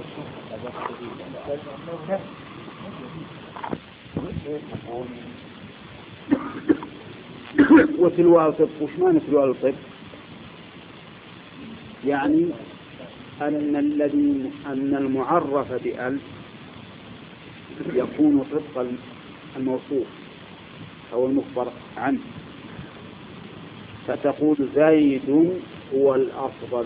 وتلوى الطب، وش معنى تلوى الطب؟ يعني أن الذي أن المعرف بأل يكون طبق الموصوف أو المخبر عنه، فتقول زيد هو الأفضل،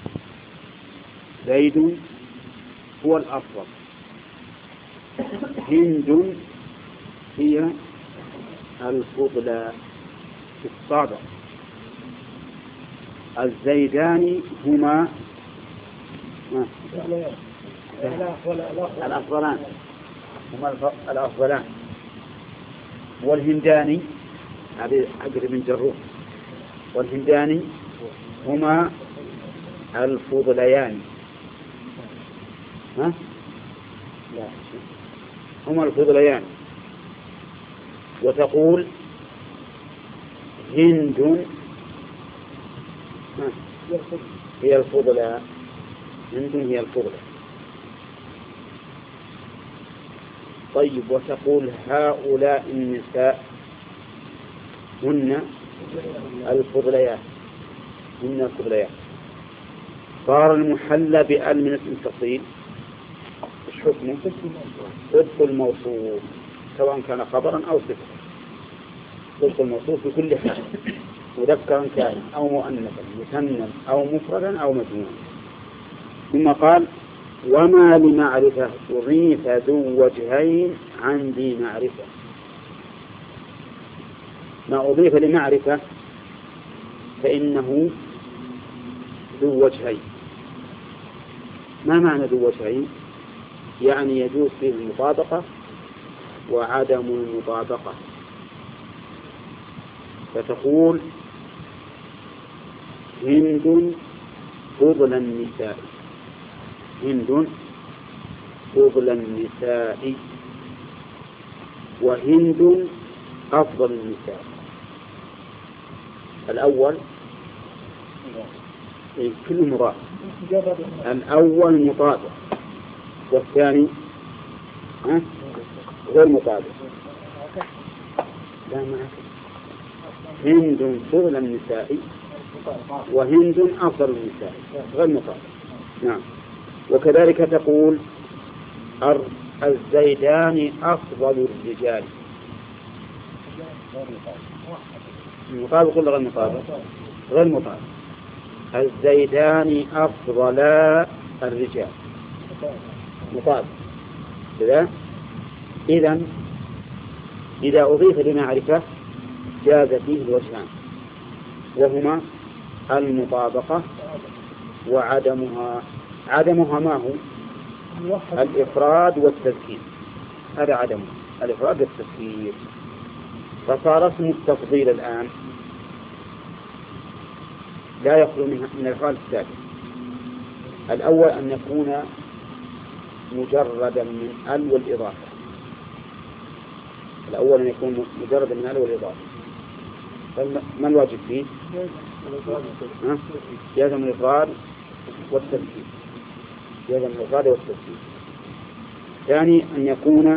زيد هو الأفضل، هند هي الفضلى في الصابع، الزيدان هما الأفضلان، هما الأفضلان، والهنداني هذه أقرب من جروح، والهنداني هما الفضليان، ها؟ لا، هما الفضليان. وتقول هند هي الفضلى، هند هي الفضلى. طيب، وتقول هؤلاء النساء هن الفضليات، هن الفضليات. صار المحلى بأل من اسم التفضيل ايش حكمه؟ صدق الموصوف سواء كان خبرا أو صفة، صدق الموصوف بكل حال، مذكرا كان أو مؤنثا، مثنى أو مفردا أو مجموعا. ثم قال: وما لمعرفة أضيف ذو وجهين عن ذي معرفة. ما أضيف لمعرفة فإنه ذو وجهين. ما معنى ذو وجهين؟ يعني يجوز فيه المطابقة وعدم المطابقة. فتقول هند فضل النساء، هند فضل النساء، وهند أفضل النساء. الأول كل مضاف، الأول مطابق والثاني غير مطابق. لا معك هند فضل النساء وهند أفضل النساء غير مطابق. نعم. وكذلك تقول الزيدان أفضل الرجال، مطابق ولا غير مطابق؟ غير مطابق. الزيدان أفضل الرجال مطابق. إذا إذن إذا أضيف لمعرفة جاز فيه الوجهان، وهما المطابقة وعدمها. عدمها ما هو؟ الإفراد والتذكير. هذا عدمه، الإفراد والتذكير. فصار اسم التفضيل الآن لا يخلو من الأفعال الثلاثة. الأول أن يكون مجردا من ال والإضافة. الأول أن يكون مجردا من ال والإضافة. ما الواجب فيه؟ يلزم الإفراد والتذكير، يلزم الإفراد والتذكير. ثاني أن يكون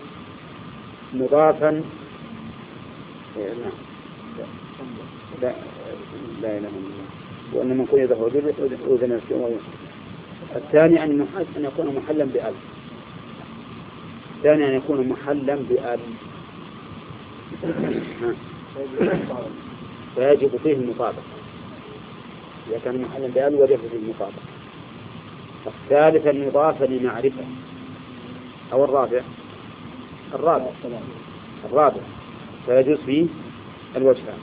مضافا لا لا لا إله إلا الله، وأن من كل يضاف أذن السماء. الثاني أن أن يكون محلا بأل. الثاني أن يكون محلا بأل فيجب فيه المطابقة. إذا كان محلا بأل وجب فيه المطابقة. الثالث المضاف لمعرفة. أو الرابع الرابع الرابع فيجوز فيه الوجهان.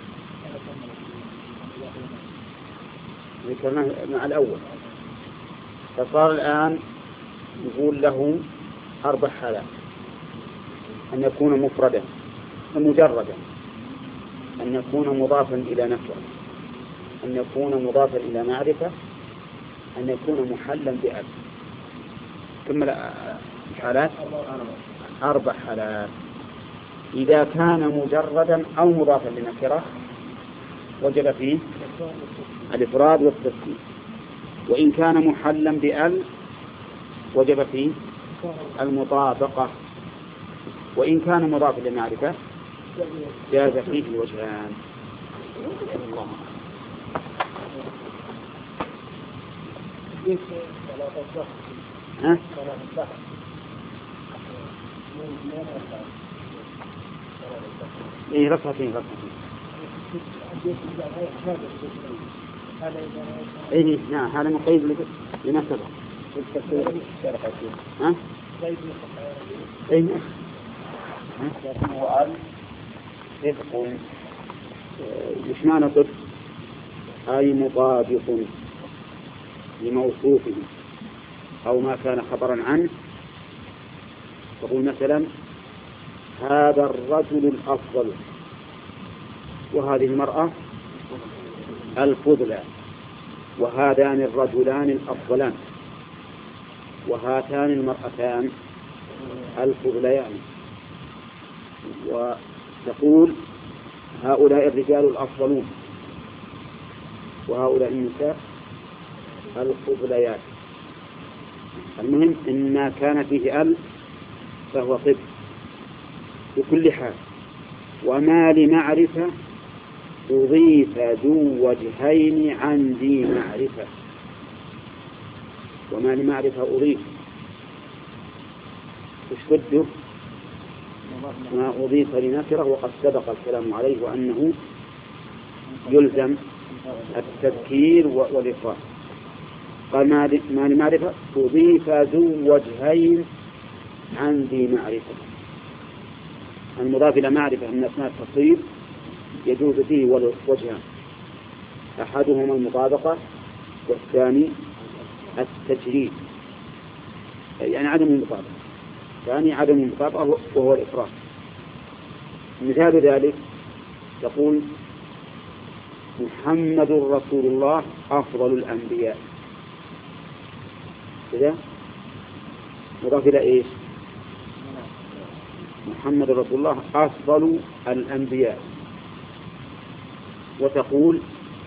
ذكرنا مع الأول. فصار الآن نقول له أربع حالات: أن يكون مفردا مجردا، أن يكون مضافا إلى نكرة، أن يكون مضافا إلى معرفة، أن يكون محلا بأل. كم الحالات؟ أربع حالات. إذا كان مجردا أو مضافا لنكرة وجب فيه الإفراد والتذكير، وإن كان محلا بأل وجب فيه المطابقة، وإن كان مضافا لمعرفة جاز فيه الوجهان. الله. ها؟ إيه رفعتين رفعتين. إيه نعم هذا مقيد لما سبق. ها؟ إيه. وقال صدق مش معنى صدق أي مطابق لموصوفه أو ما كان خبرا عنه. تقول مثلا هذا الرجل الأفضل وهذه المرأة الفضلى، وهذان الرجلان الأفضلان وهاتان المرأتان الفضليان. وتقول هؤلاء الرجال الأفضلون وهؤلاء النساء الفضليات. المهم إن ما كان فيه ال فهو صدق بكل حال. وما لمعرفة أضيف ذو وجهين عن ذي معرفة. وما لمعرفة أضيف اشتده ما أضيف لنكرة، وقد سبق الكلام عليه وأنه يلزم التذكير والإفراد. قال ما لمعرفة أضيف ذو وجهين عن ذي معرفة. المضاف إلى معرفة من أسماء التصريف يجوز فيه وجهان، أحدهما المطابقة والثاني التجريد، يعني عدم المطابقة. ثاني عدم المطابقة وهو الإفراد. مثال ذلك تقول محمد رسول الله أفضل الأنبياء، كذا مضاف إلى إيش؟ محمد رسول الله أفضل الأنبياء. وتقول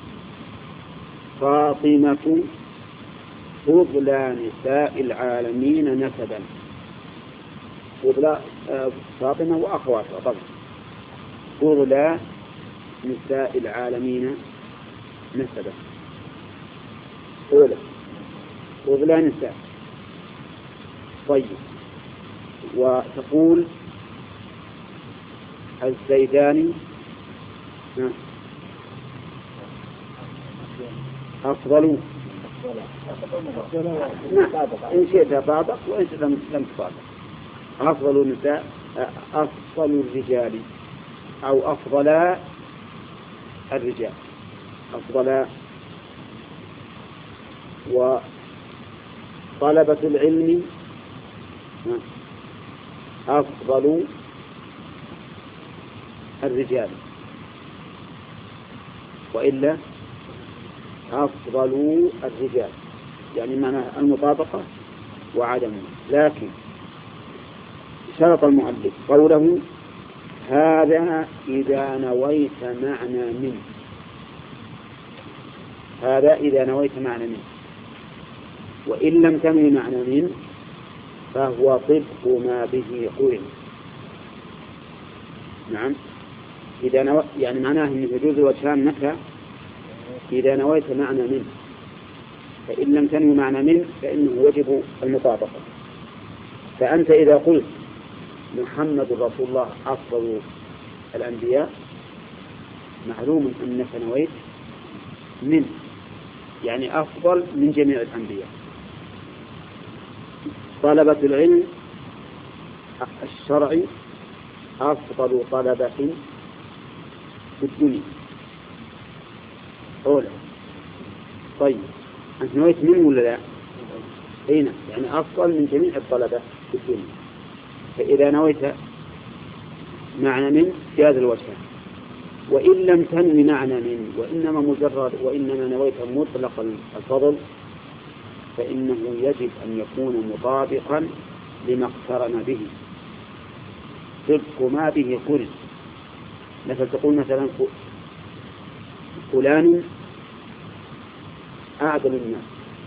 فاطمة فضل نساء العالمين نسبا، فضل فاطمة وأخواتها طبعا، فضل نساء العالمين نسبا، أولى فضل نساء. طيب، وتقول الزيداني أفضل، إن شئت طابق وإن شئت لم تطابق. أفضل النساء أفضل الرجال أو أفضل الرجال، أفضل. وطلبة العلم أفضل الرجال، وإلا أفضل الرجال، يعني معنى المطابقة وعدمه. لكن شرط المؤلف قوله هذا إذا نويت معنى من، هذا إذا نويت معنى من، وإن لم تنوي معنى من فهو طبق ما به قرن. نعم، إذا نو... يعني معناه أن يجوز الوجهان متى؟ إذا نويت معنى من، فإن لم تنوي معنى من فإنه يجب المطابقة. فأنت إذا قلت محمد رسول الله أفضل الأنبياء معلوم أنك نويت من، يعني أفضل من جميع الأنبياء. طلبة العلم الشرعي أفضل طلبة في الدنيا أولا. طيب، أنت نويت من ولا لا؟ هنا يعني أفضل من جميع الطلبة في الدنيا. فإذا نويت معنى من في هذا الوجه، وإن لم تنوي معنى من وإنما مجرد وإنما نويت مطلق الفضل فإنه يجب أن يكون مطابقا لما اقترن به، طبق ما به قرن. مثل تقول مثلا فلان أعدل الناس،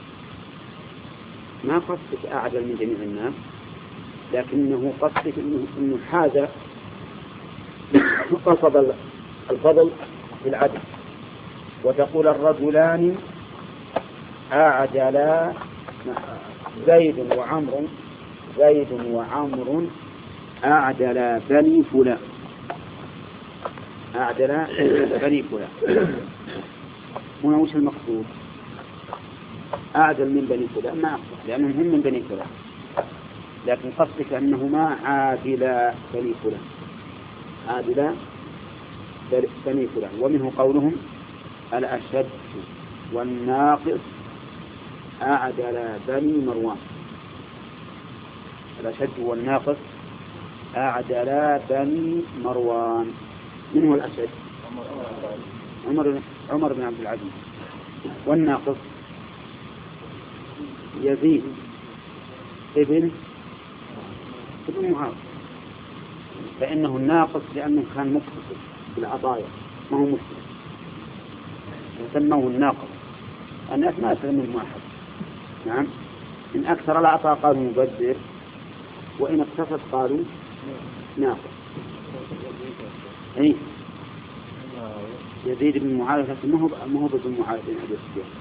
ما قصدك أعدل من جميع الناس، لكنه قصدك أنه حاز قصد الفضل في العدل. وتقول الرجلان أعدلا زيد وعمر، زيد وعمر أعدلا بني فلان، أعدلا بني فلان. هنا وش المقصود؟ أعدل من بني فلان ما أقصد، لأنهم هم من بني فلان، لكن قصدك أنهما عادلا بني فلان، عادلا بني فلان. ومنه قولهم الأشد والناقص أعدلا بني مروان، الأشد والناقص أعدلا بني مروان. من هو الأشد؟ عمر عمر بن عبد العزيز. والناقص يزيد ابن ابن معاوية، فإنه الناقص لأنه كان مقتصد بالعطايا ما هو مسلم، يسموه الناقص. الناس ما يسلمون واحد. نعم، إن أكثر العطاء قالوا مبذر، وإن اقتصد قالوا ناقص. أي يزيد بن معاوية، لكن ما هو ما هو بن معاوية بن أبي سفيان.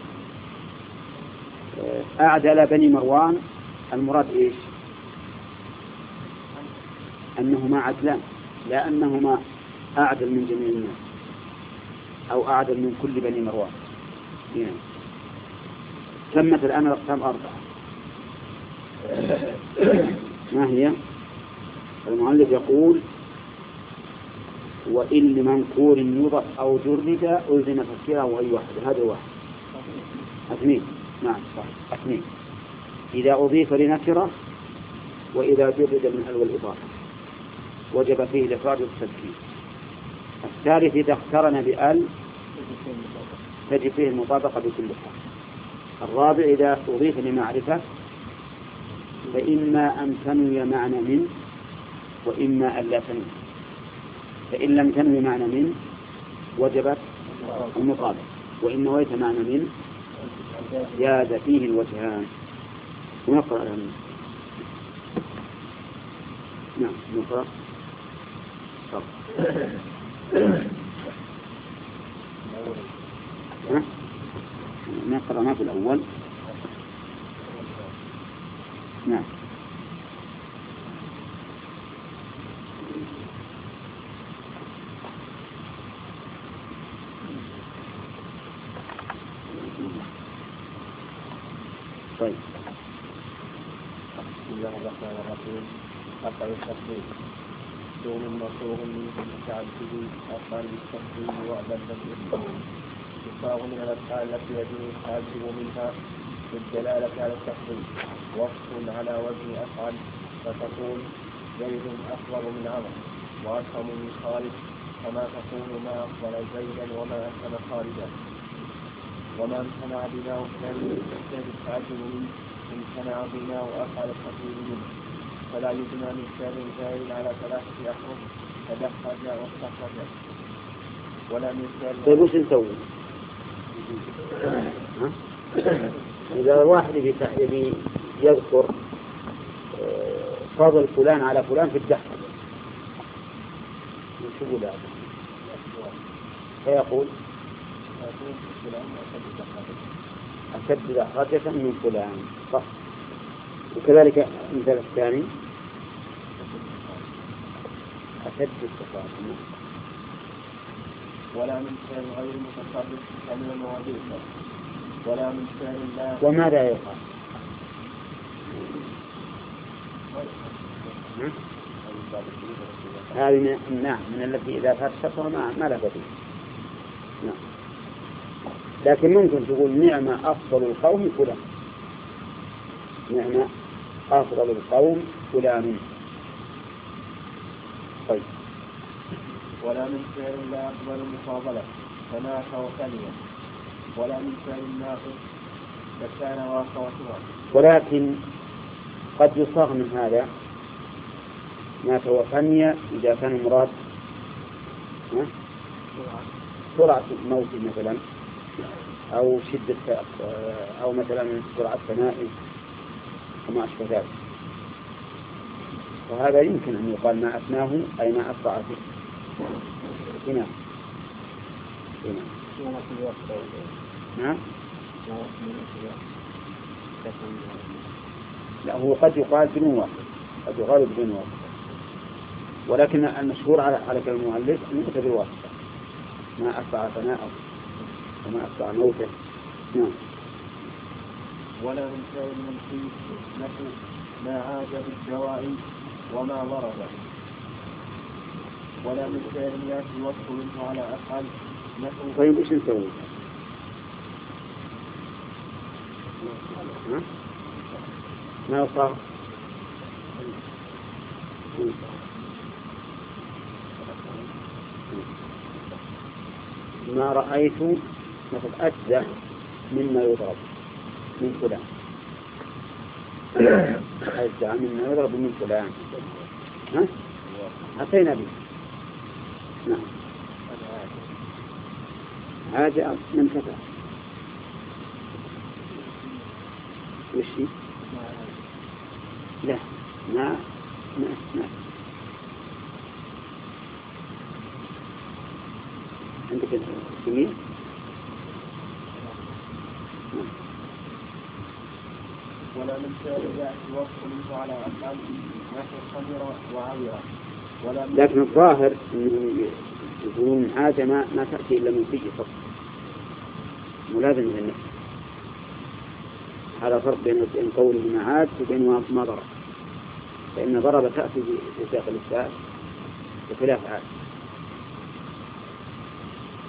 أعدل بني مروان، المراد إيش؟ أنهما عدلان، لا أنهما أعدل من جميع الناس أو أعدل من كل بني مروان. يعني تمت الآن الأقسام أربعة. ما هي؟ المؤلف يقول وإن لمنكور يضف أو جرد ألزم تفسيره وأي واحد. هذا واحد اثنين. نعم صح اثنين. إذا أضيف لنكرة وإذا جرد من ألوى الإضافة وجب فيه الإفراد والتذكير. الثالث إذا اقترن بأل تجب فيه المطابقة بكل حال. الرابع إذا أضيف لمعرفة فإما أن تنوي معنى من وإما أن لا تنوي. فإن لم تنوي معنى من وجبت المطابقة، وإن نويت معنى من جاز فيه الوجهان. ونقرأ لهم. نعم نقرأ. طب نقرأ ما في الأول. نعم طيب. بسم الله الرحمن الرحيم. أقع التفصيل دون مصروف منه متعبده أقع التفصيل وأبدا الإسلام يصاغ من الأفعال التي يجوز التعجب منها بالدلالة على التفصيل وصف على وزن أفعل فتقول زيد أكبر من عمر وأكرم من خالد كما تقول ما أفضل زيدا وما أحسن خالدا. وما امتنع بناء الثاني يحتاج التعجب منه امتنع بناء أفعل التفصيل منه فلا يبنى من شر زائد على ثلاثة أحرف تدخل واستخرج ولا من شر. طيب وش نسوي؟ إذا الواحد يبي يذكر فضل فلان على فلان في الدهر شو ذلك؟ فيقول أشد دحرجة من فلان صح. وكذلك المثال الثاني أشد التفاصيل. ولا من شيء غير متصرف كمن المواضيع ولا من شيء لا. وماذا يقال؟ هذه نعم من التي إذا فات شطرها ما ما لا بديل. نعم. لكن ممكن تقول نعمة أفضل القوم فلان. نعمة أفضل القوم فلان. طيب. ولا من شيء لا أقبل المفاضلة فما وثانية ولا من شيء ناقص فكان واخوتها. ولكن قد يصاغ من هذا ما توفني إذا كان المراد سرعة موت مثلا أو شدة أو مثلا سرعة ثنائي وما أشبه ذلك. وهذا يمكن أن يقال ما أثناه أي ما أسرع فيه. هنا هنا نعم. لا هو قد يقال بدون وقت قد يقال بدون وقت ولكن المشهور على على كلام المؤلف أن يؤتى بالواسطة ما أسرع ثناءه وما أسرع موته. نعم. ولا من شيء منفي نفو ما عاد بالدواء وما ضرب ولا من شيء يأتي وصف منه على أفعال نفو. طيب إيش نسوي؟ ما صار؟ ما رأيت مثل أجزع مما يضرب من فلان. أجزع مما يضرب من فلان. ها؟ أتينا به. نعم. هذا من فتح. وشي؟ لا ما ما ما عندك السمين. ولا من شيء يأتي وصف منه على أفعال نحو خمر وعاورة. لكن الظاهر أنه يقولون هذا ما ما تأتي إلا من فيه فقط ملازم للنفس. هذا فرق بين قوله ما عاد وبين ما ضرب. فإن ضرب تأتي في سياق الإثبات بخلاف عاد.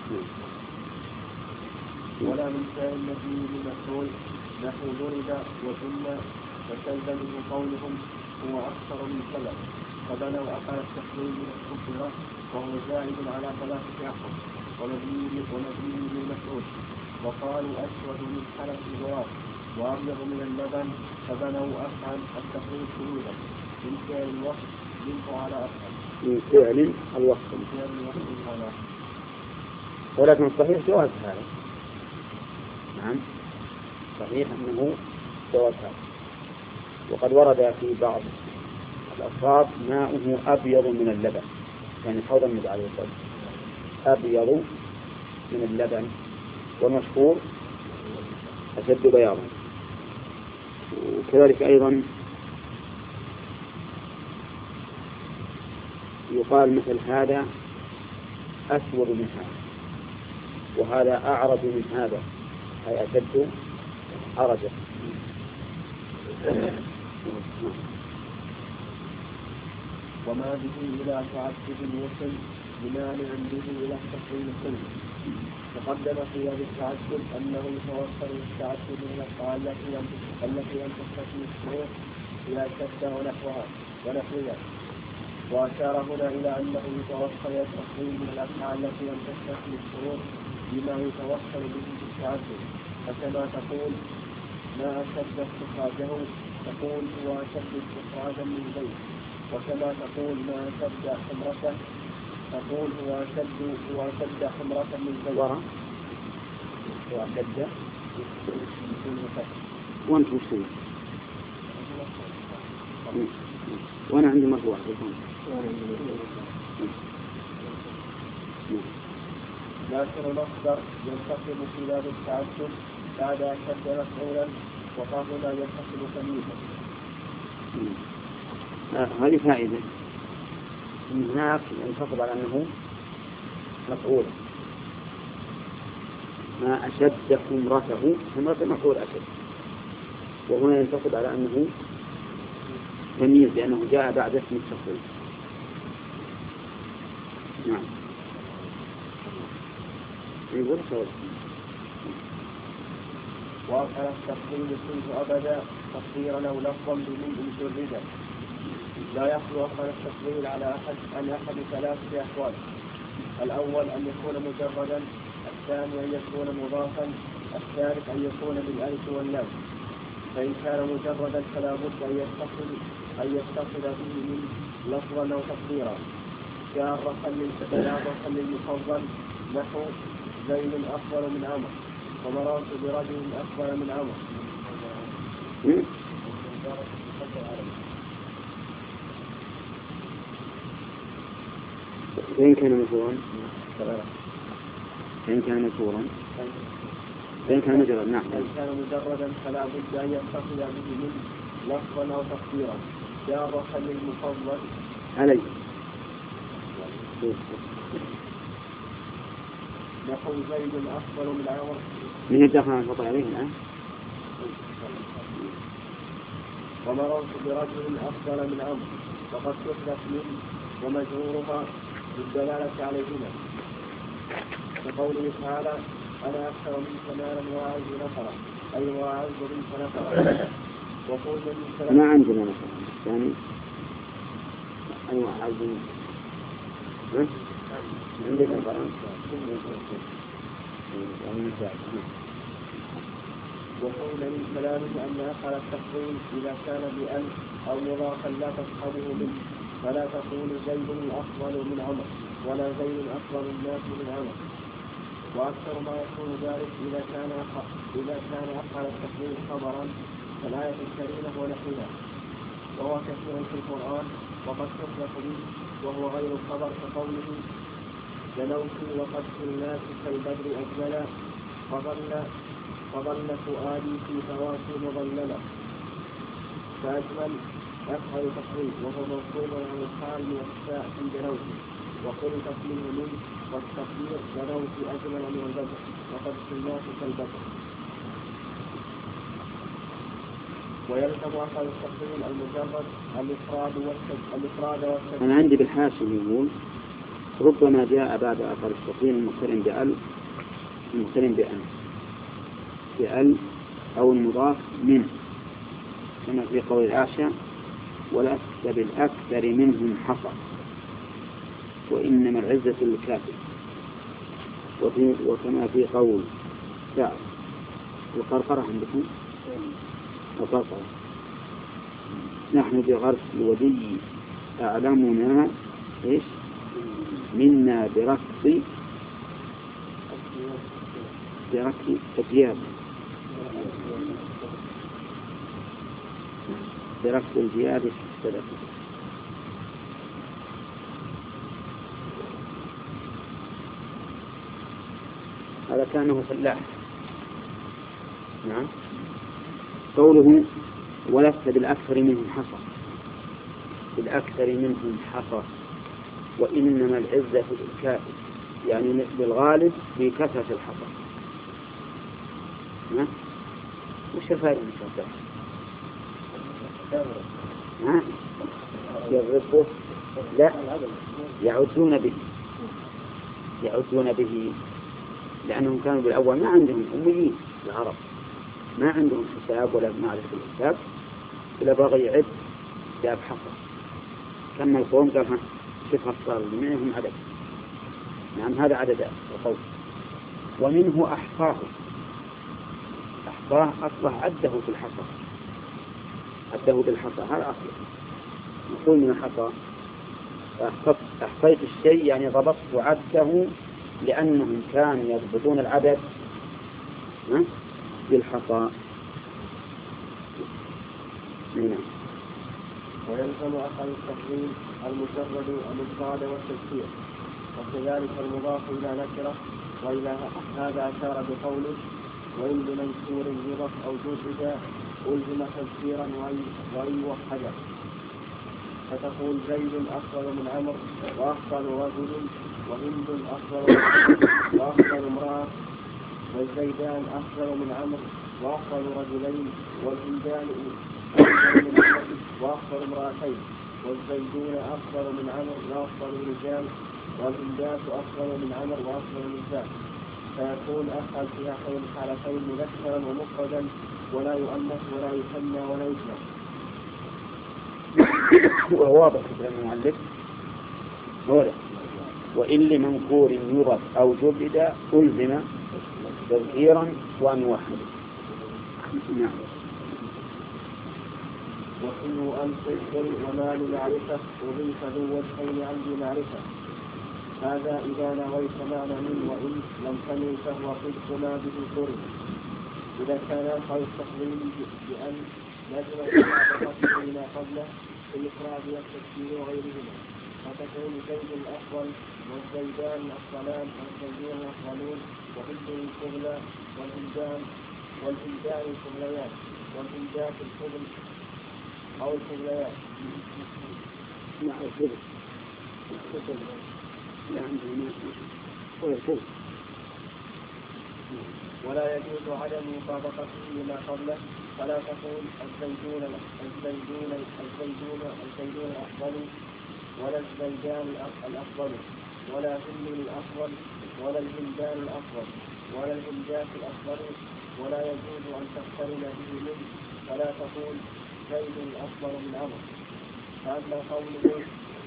ولا من شيء النبي بمسؤول نحو ضرب وجنة وسلزمه قولهم هو أكثر من سبب فبنوا أقل التحليل من الكفرة وهو زائد على ثلاثة أحد ونبيه بالمسؤول وقالوا أسود من حلف الغراب وأبيض من اللبن فبنوا أفعل التحليل سيودا من فعل الوصف منه على أفعل من فعل الوصف ولكن الصحيح جواز هذا. نعم صحيح أنه جواز هذا. وقد ورد في بعض الألفاظ ماؤه أبيض من اللبن يعني حوض النبي عليه الصلاة والسلام أبيض من اللبن والمشهور أشد بياضا. وكذلك أيضا يقال مثل هذا أسود من هذا وهذا أعرج من هذا أي أشد عرجا. وما به إلى تعدد الوصل بمانع به إلى تحريم الكلمة. تقدم في هذا التعدد أنه يتوصل التعدد من الأفعال التي لم تستثني الشروط إلى شدة ونحوها ونحوها. وأشار هنا إلى أنه يتوصل التحريم من الأفعال التي لم تستثني الشروط بما يتوصل به في التعدد. فكما تقول ما أشد استخراجه تقول هو أشد استخراجا من زيت. وكما تقول ما أشد حمرته تقول هو أشد هو أشد حمرة من زيت. هو أشد وأنت مشتري وأنا عندي مرفوع. لكن المصدر ينتقل في باب التعدد بعد أشد مفعولا وفاهنا ينتقل تمييزا. هذه فائدة من هناك ينتقل على أنه مفعول ما أشد حمرته حمرته مفعول أشد وهنا ينتقل على أنه تمييز لأنه جاء بعد اسم التفضيل. نعم يقول صوت وأفعل التفضيل يصيب أبدا تفضيرا أو لفظا بمن جردا لا يخلو أفعل التفضيل على أحد عن أحد ثلاثة أحوال. الأول أن يكون مجردا الثاني أن يكون مضافا الثالث أن يكون بالألف واللام. فإن كان مجردا فلا بد أن يتصل أن يتصل به من لفظا أو تفضيرا كالرفع للمفضل نحو زيد أفضل من عمر ومررت برجل أفضل من عمر. فإن كان مفعولا فإن كان مفعولا فإن كان مجرد نعم فإن كان مجردا فلا بد أن يتصل به من لفظا أو تفضيرا كالرفع للمفضل علي نحو زيد أفضل من عمر. من يدخل عن الفضل عليه الآن ومررت برجل أفضل من عمر وقد تحدث منه ومجرورها بالدلالة عليهما كقوله تعالى أنا أكثر منك مالا وأعز نفرا أي وأعز منك نفرا. وقول من ما عندنا نفرا يعني أي وأعز منك عندك نفرا وقول من كلامه أن أخر التفضيل إذا كان بأن أو مضافا لا تصحبه منه فلا تقول زيد أفضل من عمر ولا زيد أفضل الناس من عمر. وأكثر ما يكون ذلك إذا كان أخر إذا كان أخر التفضيل خبرا كالآية الكريمة ونحوها وهو كثير في القرآن وقد تطلق به وهو غير الخبر كقوله جنوت وقد في الناس كالبدر أجملا فظل فظل فؤادي في فواتي مظللة فأجمل أفعل تقريب وهو موصول عن الحال والساء في جنوت وقلت منه منه والتقدير جنوت أجمل من البدر وقد في الناس كالبدر. ويلزم أفعل التقريب المجرد الإفراد والتجميل. أنا عندي بالحاشي يقول ربما جاء بعد آخر التقديم المقترن بأل المقترن بأن بأل أو المضاف منه، كما في قول العاشر ولست بالأكثر منهم حصى وإنما العزة للكافر، وفي وكما في قول سعد القرقرة عندكم القرقرة نحن بغرس الودي أعلمنا إيش منا بركض بركض الجياد بركض الجياد في السلف. هذا كانه فلاح. نعم. قوله ولست بالأكثر منهم حصى، بالأكثر منهم حصى وإنما العزة للكافر، يعني بالغالب في كثرة الحصى. نعم. وش الفائدة من كثرة؟ ها؟ يضربه؟ لا، يعدون به يعدون به لأنهم كانوا بالأول ما عندهم أميين العرب، ما عندهم حساب ولا معرفة الحساب، إلا بغى يعد جاب حصى كما القوم قال شوف الصار منهم عدد. نعم هذا عدد القوم. ومنه أحصاه، أحصاه أصله عده في الحصى، عده بالحصى، هذا أصله. نقول من الحصى أحصيت الشيء يعني ضبطت وعده، لأنهم كانوا يضبطون العدد بالحصى. نعم. ويلزم أخذ التقديم المجرد المفرد والتذكير، وكذلك المضاف إلى نكرة. وإلى هذا أشار بقوله وإن بمنكور يضف أو جرد ألزم تذكيرا وإن وحدا، فتقول زيد أفضل من عمر وأفضل رجل، وهند أفضل وأفضل امرأة، والزيدان أفضل من عمر وأفضل رجلين، والهندان أفضل من عمر وأفضل امرأتين، والزيدون أفضل من عمر وأفضل رجال، والهندات أفضل من عمر وأفضل نساء. فيكون أفضل في هاتين الحالتين مذكرا ومفردا، ولا يؤنث ولا يثنى ولا يجمع. وهو واضح في المؤلف واضح. وإن لمنكور يضف أو جرد ألزم تذكيرا وأن واحد. نعم. وحلو أن صدق وما لمعرفة أضيف ذو وجهين عندي معرفة. هذا إذا نويت معنى من وإن لم تنوي فهو صدق ما به قرن. إذا كان أخذ التقديم بأن لازم التقديم ما قبله في الإفراد والتذكير وغيرهما، فتكون زيد الأفضل والزيدان الأفضلان والزيدون الأفضلون، وهند الفضلى والهندان والهندان الفضليان والهندات الفضل أو الفضليات. ولا يجوز عدم مطابقته لما قبله، فلا تقول الزيدون الزيدون الزيدون الزيدون الأفضل ولا الزيدان الأفضل ولا هند الأفضل ولا الهندان الأفضل ولا الهندات الأفضل. ولا يجوز أن تقترن به منه، فلا تقول زيد الأفضل من عمر. فأما قوله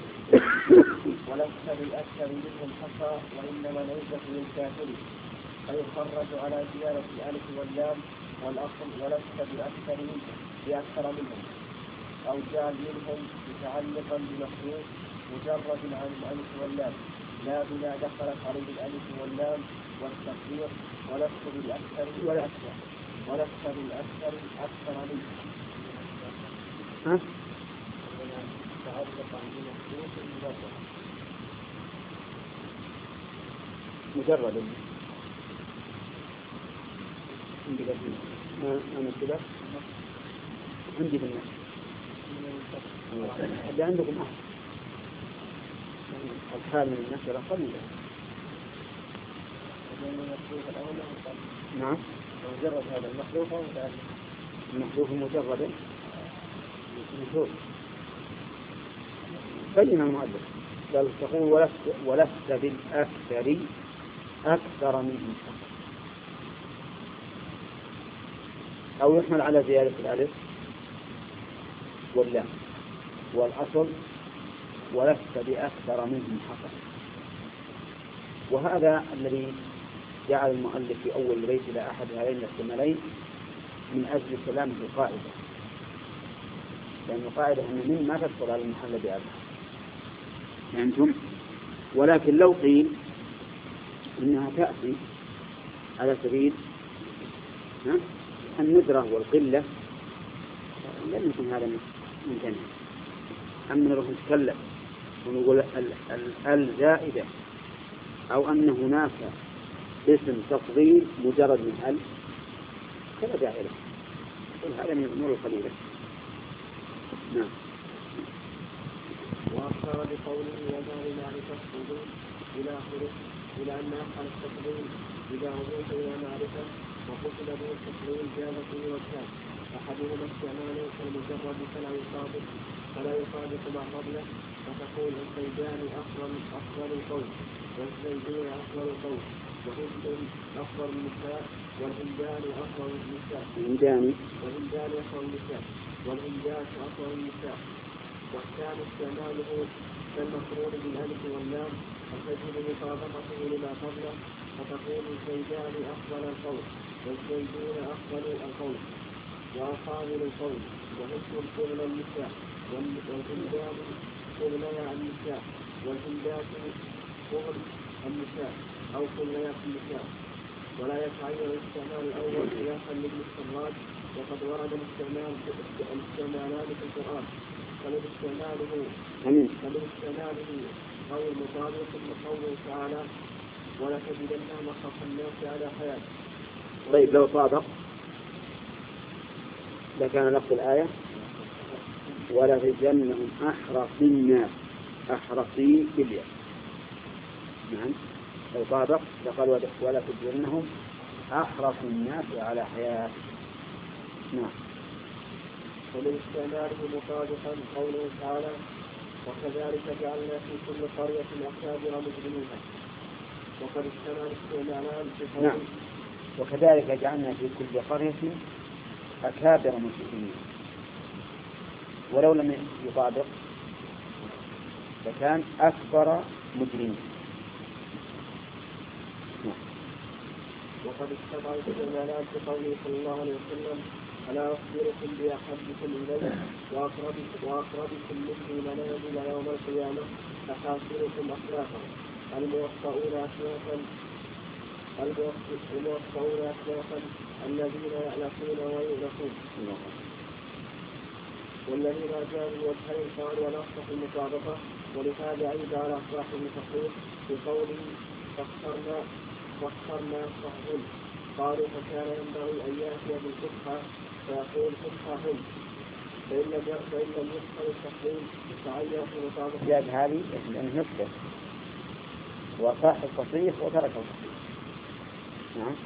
ولست بالأكثر منهم حصى وإنما العزة للكافر، فيخرج على زيادة الألف واللام والأصل ولست بأكثر منهم بأكثر منهم، أو جعل منهم متعلقا بمخلوق مجرد عن الألف واللام لا بما دخلت عليه الألف واللام والتقدير ولست بالأكثر والأكثر ولست بالأكثر أكثر منه. ها؟ مجرد عندي أنا كده عندي بالنسبة اللي عندكم أحد الحال من النشرة قليلة. نعم. مجرد هذا المخلوق المخلوق مجرد مخلوق بين المؤلف بل تقول ولست, ولست بالأكثر أكثر منهم حقا، أو يحمل على زيادة الألف واللام، والأصل ولست بأكثر منهم حقا. وهذا الذي جعل المؤلف في أول البيت إلى أحد هذين الاحتمالين من أجل سلامة القاعدة، لأن القاعدة أن من ما تدخل على المحل بألف أنتم. ولكن لو قيل إنها تأتي على سبيل الندرة والقلة لم يكن هذا ممكن. أما نروح نتكلم ونقول ال زائدة، أو أن هناك اسم تفضيل مجرد من ال، فلا داعي له، هذا من الأمور القليلة. نعم. وأخبر بقوله وما لمعرفة التفضيل إلى آخره، إلى أن أفعل التفضيل إذا أضيف إلى معرفة وقصد به التفضيل جاز فيه وجهان، أحدهما استعماله المجرد فلا يصادق فلا يصادق ما قبله، فتقول الزيدان أفضل أفضل القول، والزيدون أفضل القول، وهند أفضل النساء، والهندان أفضل النساء، الهندان والهندان أفضل النساء، والهندات أفضل النساء. والثاني استعماله كالمفعول بالألف واللام، فتجد مطابقته لما قبله، فتقول الزيدان أفضل القول، والزيدون أفضل القول، وأفاضل القول، وحسن قبل النساء، والهندان قبلها النساء، والهندات قبل النساء أو قبليات النساء. ولا يتعين الاستعمال الأول خلافا لابن السراج، وقد ورد الاستعمال الاستعمالان في القرآن، فلاستعماله فلاستعماله غير مطابق لقوله تعالى ولتجدن أحرص الناس على حياة. طيب لو صادق لكان لفظ الآية ولتجدنهم أحرص الناس، أحرصين بالياء. نعم لو صادق لقال ولتجدنهم أحرص الناس على حياة. نعم. وللاستعماله مطابقا قوله تعالى وكذلك جعلنا في كل قرية أكابر مجرميها، وقد اشتمل استعمالان في قوله نعم. وكذلك جعلنا في كل قرية أكابر مجرميها، ولو لم يطابق فكان أكبر مجرمين. نعم. وقد اشتمل استعمالان في قوله صلى الله عليه وسلم ألا أخبركم بأحبكم إلي وأقربكم مني منازل يوم القيامة أحاسنكم أخلاقا الموفقون أخلاقا الموفقون أخلاقا الذين يألفون ويؤلفون، والذين أجابوا الوجهين قالوا ونصح المطابقة. ولهذا عيد على صاحب التقرير بقوله فاخترنا فاخترنا صحهم، قالوا فكان ينبغي أن يأتي بالفصحى فيقول فصحى هم، فإن لم يحصل التقرير تعين في مطابقة. زاد هذه لأنه نكتة وصاح التصريف وترك التصريف. نعم.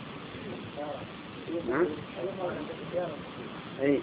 نعم. أي.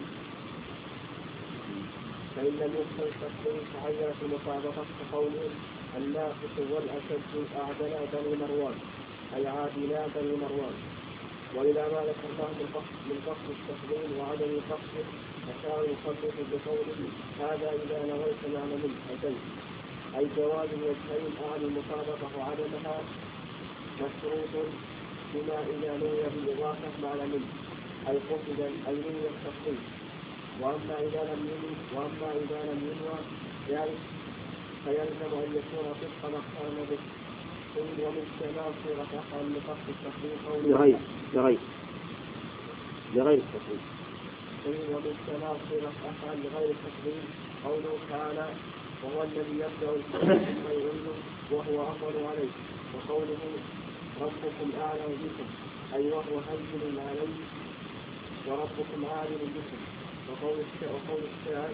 فإن لم يحصل التقرير تعين في مطابقة كقولهم الناقص والأشد أعدلا بني مروان أي عادلا بني مروان. وإلى ما ذكرناه من قصد التقدير وعدم قصده فكان يصدق بقوله هذا إذا نويت معنى منه أتيت، أي جواز الوجهين أعني المطابقة وعدمها مشروط بما إذا نوي بالإضافة معنى منه أي قصد أي نوي التقدير. وأما إذا لم ينوي وأما إذا لم ينوى ذلك فيلزم أن يكون صدق ما اقترن به. ومن استعمال صورة أفعل لقصد التقدير قوله لغير لغير لغير التقدير. ومن استعمال صورة أفعل لغير التقدير قوله تعالى وهو الذي يبدأ الخلق ثم يعيده وهو أفضل عليه، وقوله ربكم أعلم بكم أي وهو هين عليه وربكم عالم بكم، وقول الشاعر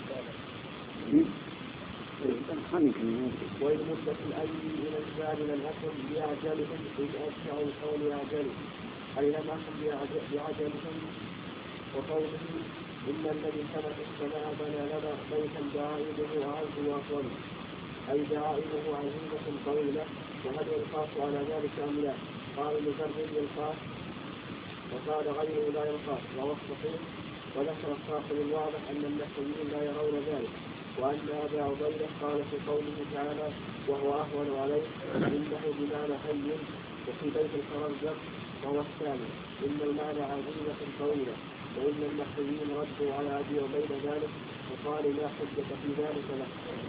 وإن مدة الأيد إلى الجبال لم أكن بأعجلهم إذ أشعوا القول أعجلهم أي لم أكن بأعجلهم. وقوله إن الذي خلق السماء بنى لنا بيتا بعائده أعز وأطول، أي دائمه عزيزة طويلة. وهل ينقاس على ذلك أم لا؟ قال المجرد ينقاس وقال غيره لا ينقاس وهو الصحيح. وذكر الصاحب الواضح أن النحويين لا يرون ذلك، وأن أبا عبيدة قال في قوله تعالى وهو أهون عليه إنه بمعنى هين، وفي بيت الخرزق وهو الثاني إن المعنى عزيزة طويلة. وإن النحويين ردوا على أبي عبيدة ذلك وقالوا لا حجة في ذلك له.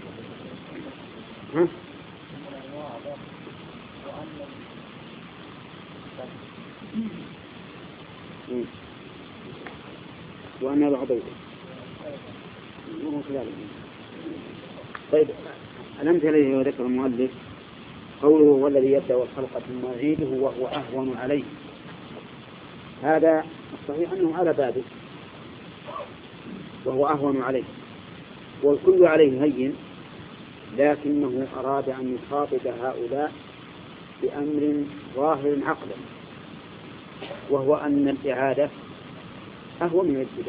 وأن أبا عبيدة طيب الأمثلة الذي ذكر المؤلف قوله هو الذي يبدأ الخلق ثم يعيده وهو أهون عليه، هذا الصحيح أنه على بابه وهو أهون عليه، والكل عليه هين، لكنه أراد أن يخاطب هؤلاء بأمر ظاهر عقلا، وهو أن الإعادة أهون من الابتداء.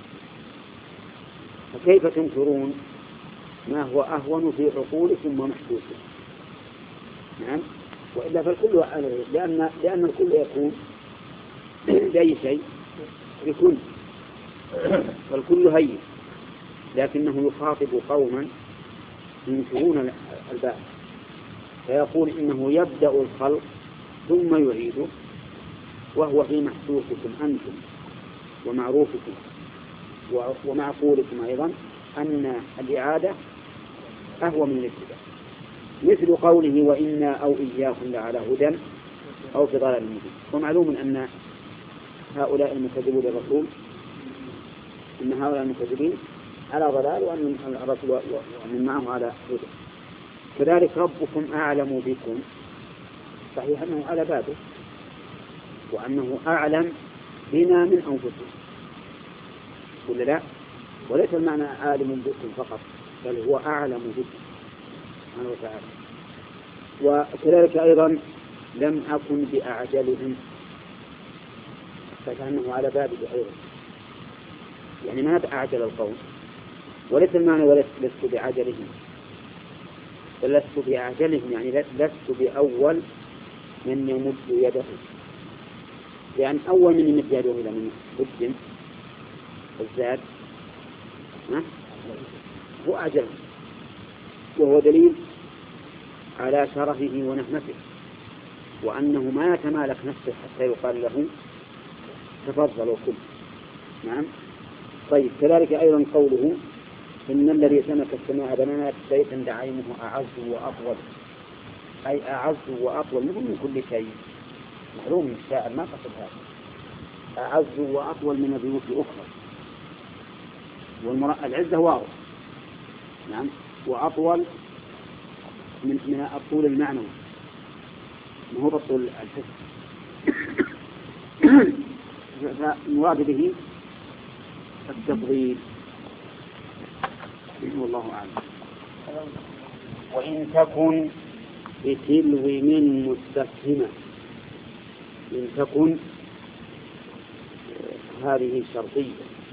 فكيف تنكرون ما هو أهون في عقولكم ومحسوسكم؟ نعم، وإلا فالكل عليه، لأن, لأن الكل يكون بأي شيء يكون، فالكل هين، لكنه يخاطب قوما ينكرون الباب، فيقول إنه يبدأ الخلق ثم يعيده، وهو في محسوسكم أنتم ومعروفكم ومعقولكم أيضا أن الإعادة أهون من الابتداء، مثل قوله وإنا أو إياكم لعلى هدى أو في ضلال مبين. ومعلوم أن هؤلاء المكذبون للرسول إن هؤلاء المكذبين على ضلال وأن الرسول ومن معه على هدى. كذلك ربكم أعلم بكم، صحيح أنه على بابه وأنه أعلم بنا من أنفسنا، ولا لا؟ وليس المعنى عالم بكم فقط، بل هو أعلم بكم سبحانه وتعالى. وكذلك أيضا لم أكن بأعجلهم، فكأنه على بابه أيضا، يعني ما بأعجل القوم، وليس المعنى ولست بعجلهم، بل لست بأعجلهم، يعني لست بأول من يمد يده، لأن أول من يمد يده إلى من قدم الزاد هو أعجل، وهو دليل على شرفه ونهمته، وأنه ما يتمالك نفسه حتى يقال له تفضل وكل. نعم. طيب كذلك أيضا قوله إن الذي سمك السماء بنات بيتا دعيمه أعز وأطول، أي أعز وأطول من كل شيء. معلوم الشاعر ما قصد هذا، أعز وأطول من البيوت الأخرى، والعزة واضح. نعم. وأطول من من الطول المعنوي، ما هو بالطول الحس. فالمراد به التفضيل، والله أعلم. وإن تكن بتلو من مستفهمة، إن تكن هذه شرطية،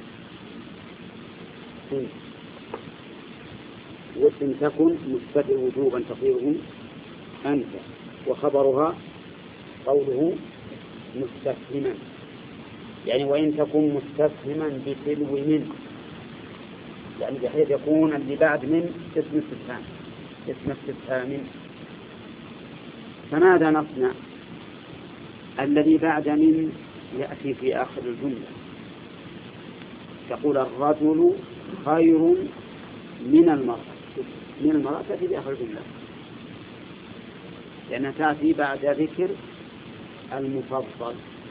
وإن تكن مستفهمة وجوبا تقديره أنت، وخبرها قوله مستفهما، يعني وإن تكن مستفهما بتلو من، يعني بحيث يكون اللي بعد من اسم استفهام، اسم استفهام. فماذا نصنع؟ الذي بعد من يأتي في آخر الجملة، تقول الرجل خير من المرأة، من المرأة تأتي في آخر الجملة لأنها تأتي بعد ذكر المفضل.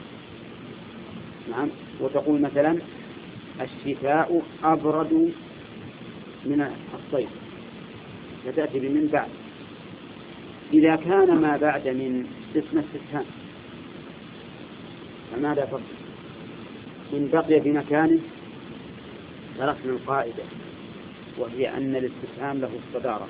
نعم. وتقول مثلا الشتاء أبرد من الصيف، فتأتي بمن بعد. إذا كان ما بعد من اسم استفهام فماذا تفضل؟ إن بقي بمكانه تركنا القاعدة، وهي أن الاستفهام له الصدارة،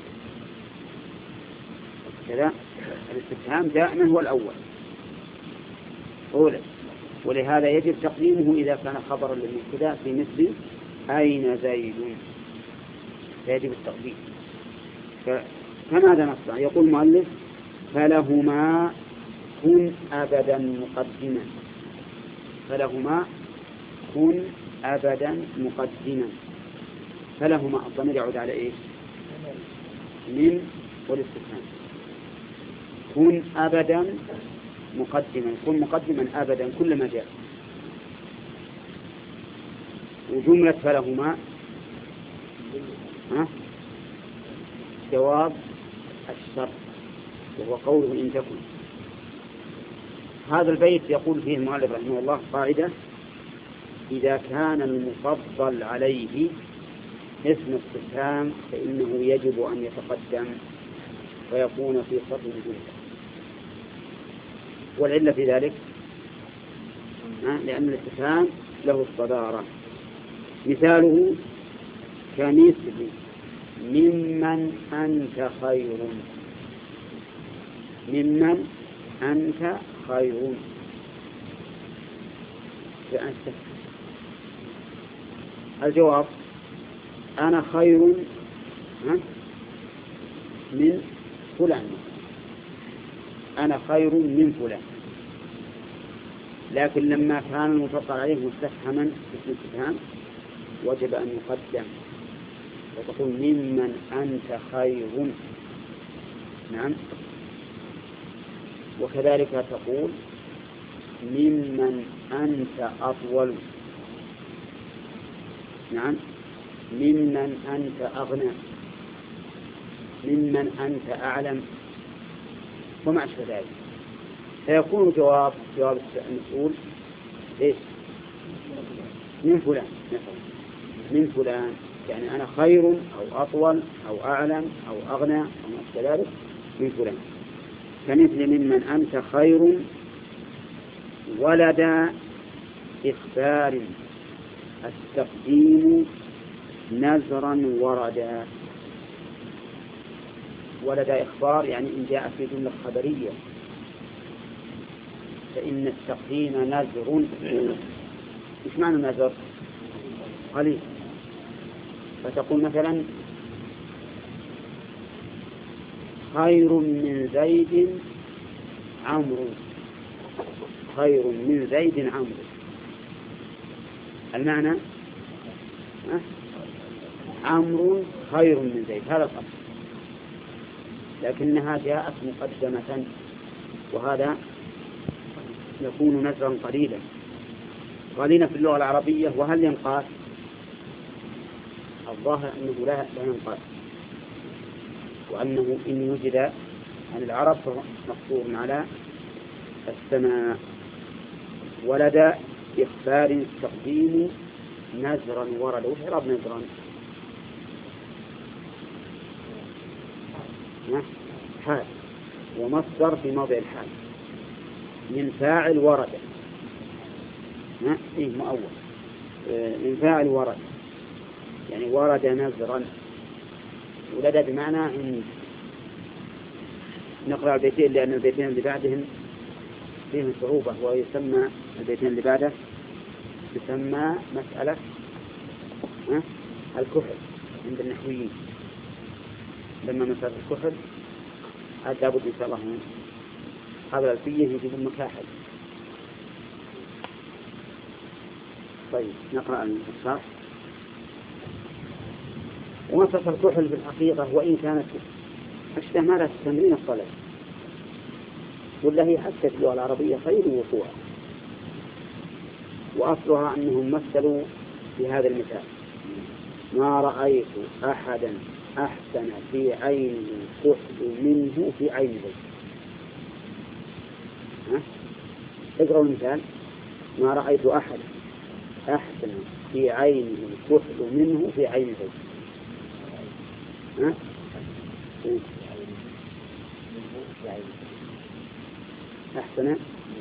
كذا الاستفهام دائما هو الأول أولا، ولهذا يجب تقديمه إذا كان خبرا للمبتدأ في مثل أين زيد، فيجب التقديم. فماذا نصنع؟ يقول المؤلف فلهما كن أبدا مقدما. فلهما كن أبدا مقدما. فلهما الضمير يعود على إيه؟ من والاستفهام. كن أبدا مقدما. كن مقدما أبدا كلما جاء. وجملة فلهما ها؟ جواب الشرط وهو قوله إن تكن. هذا البيت يقول فيه المؤلف رحمه الله قاعدة: إذا كان المفضل عليه اسم استفهام فإنه يجب أن يتقدم ويكون في صدر الجملة. والعلة في ذلك لأن الاستفهام له الصدارة. مثاله كمثل ممن أنت خير. ممن أنت خير فأنت. الجواب أنا خير من فلان. أنا خير من فلان. لكن لما كان المفضل عليه مستفهما اسم الاستفهام وجب أن يقدم وتقول ممن أنت خير. نعم. وكذلك تقول ممن أنت أطول. نعم. ممن أنت أغنى. ممن أنت أعلم وما أشبه ذلك. فيكون جواب جواب المسؤول إيش؟ من فلان مثلا. من فلان يعني أنا خير أو أطول أو أعلم أو أغنى أو ما أشبه ذلك من فلان. كمثل ممن أنت خير ولد إخبار التقديم نزرا وردا. ولد إخبار يعني إن جاء في جملة خبرية فإن التقديم نزر. إيش معنى نزر؟ قليل. فتقول مثلا خير من زيد عمرو. خير من زيد عمرو. المعنى عمرو خير من زيد. هذا الأصل. لكنها جاءت مقدمة وهذا يكون نزرا قليلا. قليلا في اللغة العربية. وهل ينقاس؟ الظاهر أنه لا ينقاس وأنه إن وجد عن العرب مقصور على السماء. ولد إخبار تقديم نزرا ورد. وش إعراب نزرا؟ حال ومصدر في موضع الحال من فاعل ورد. إيه مؤول من فاعل ورد يعني ورد نزرا. ولد بمعنى عند. نقرأ البيتين لأن البيتين اللي بعدهم فيهم صعوبة. ويسمى البيتين اللي بعده يسمى مسألة الكحل عند النحويين. لما مسألة الكحل هذا لابد إن شاء الله هذا الألفية يجب المكاحل. طيب نقرأ الشرح. ومسألة الكحل في الحقيقة وإن كانت أشبه ماذا تمرين الصلاة والله حتى في اللغة العربية خير وقوع. وأصلها أنهم مثلوا بهذا المثال: ما رأيت أحدا أحسن في عينه كحل منه في عين زيد. اقرأوا المثال: ما رأيت أحدا أحسن في عينه كحل منه في عين زيد. ها؟ أحسن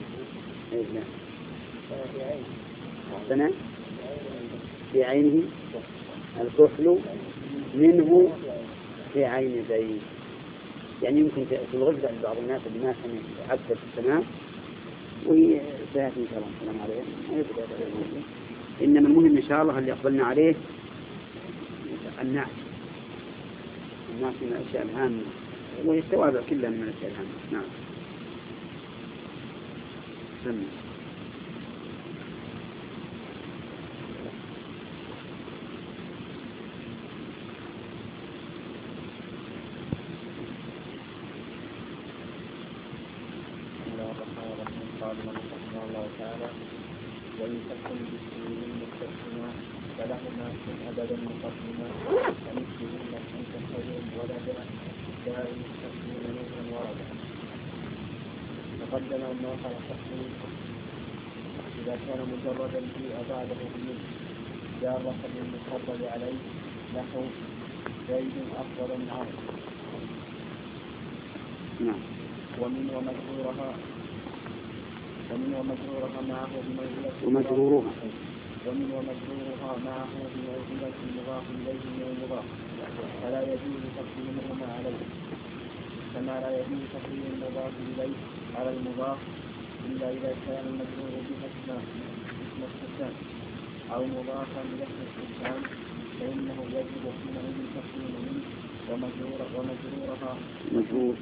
أحسن في عينه الكحل منه في عين زيد. يعني يمكن في الغزة عند بعض الناس اللي ما سمع عبد السماء وسيأتي إن شاء الله السلام عليهم. إنما المهم إن شاء الله اللي يقبلنا عليه الناس. الناس من الأشياء الهامة والتوابع كلها من الأشياء الهامة. نعم. سمي. قال رحمه الله تعالى: وإن تكن بالسنين مستقيما فلهما من أبدا مقدما فمثلهن أنت خير ولدا داء مستقيم نزلا وردا. تقدم أن وقع التقديم إذا كان مجردا في أبعده منه جارة للمفضل عليه نحو زيد أفضل من عمرو. نعم. ومن ومجرورها ومن ومجرورها معه بمنزلة ومجرورها ومن ومجرورها معه بمنزلة المضاف إليه من المضاف فلا يجوز تقديمهما عليه كما لا يجوز تقديم المضاف إليه على المضاف إلا إذا كان المجرور به اسم استفهام أو مضافا إلى اسم استفهام فإنه يجب حينئذ تقديم منه ومجرورها مجرور.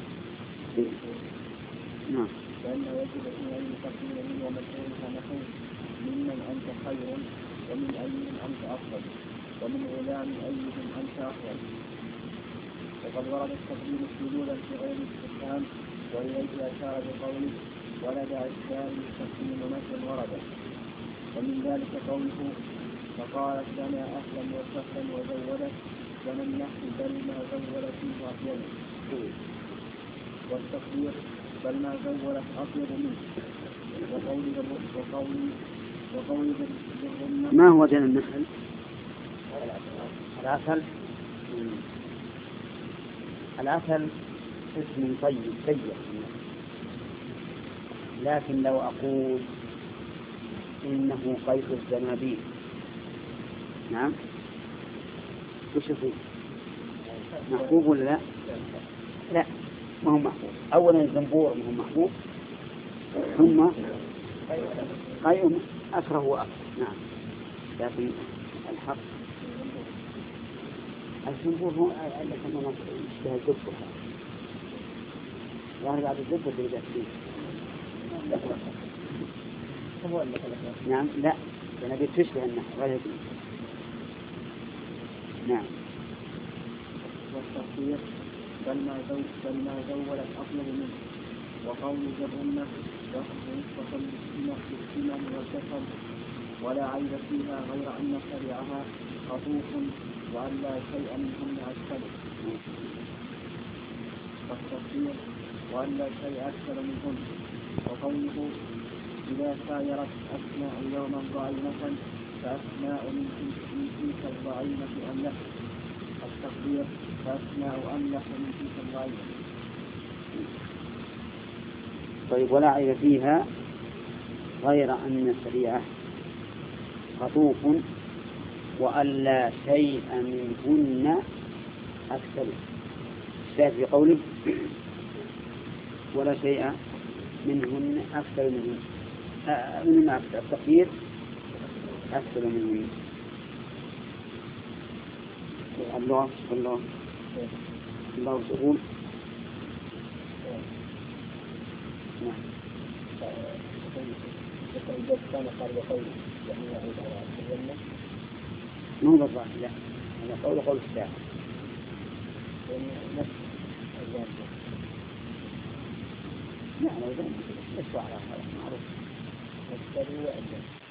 نعم. لأنه يجب حينئذ تقديم منه ومجرورها نحو ممن أنت خير ومن أيهم أنت أفضل ومن غلام أيهم أنت أفضل. وقد ورد التقديم سجودا في غير الاستفهام وإليه أشار بقوله ولد عشان تقديم مثل ورد. ومن ذلك قوله فقالت لنا أهلا وسهلا وزودت ولم نحن بل ما زولت فيه أطيب. والتقدير بل ما زولت أطيب منه. وقول وقول وقول بالرمة. ما هو جنى النخل؟ العسل. العسل اسم طيب سيء، لكن لو أقول إنه قيس الزنابيل، نعم، وش فيه؟ محبوب ولا لا؟ لا، ما هو محبوب. أولا الزنبور ما هو محبوب، ثم قيم أكره وأكره. نعم، لكن الحق الزنبور هو اللي كمان يشتهى الزبور، يعني بعد الزبور اللي فيه. نعم، لا، أنا قلت تشبه النحو غير دي. نعم. والتقدير بل ما زول بل ما زولت أطلب منه. وقول جبرنا يصف بالسنة بالسنة والكسر ولا عيب فيها غير أن شريعها خطوف وأن لا شيء منهن أكثر. والتقدير وأن لا شيء أكثر منهن. وقوله إذا سايرت أسماء يوما ضعينة فأسماء من تلك الضعينة أملح. التقدير فأسماء أملح من تلك الضعينة. طيب، ولا عيب فيها غير أن الشريعة خطوف وألا شيء منهن أكثر. الشاهد في قوله ولا شيء منهن أكثر منهن آه منهن أكثر. التقدير أكثر منهن. الله الله الله تقول نعم. ما هو بالظاهر، لا، هذا قول قول الشاعر. لا، لو ذنب ليس على هذا معروف.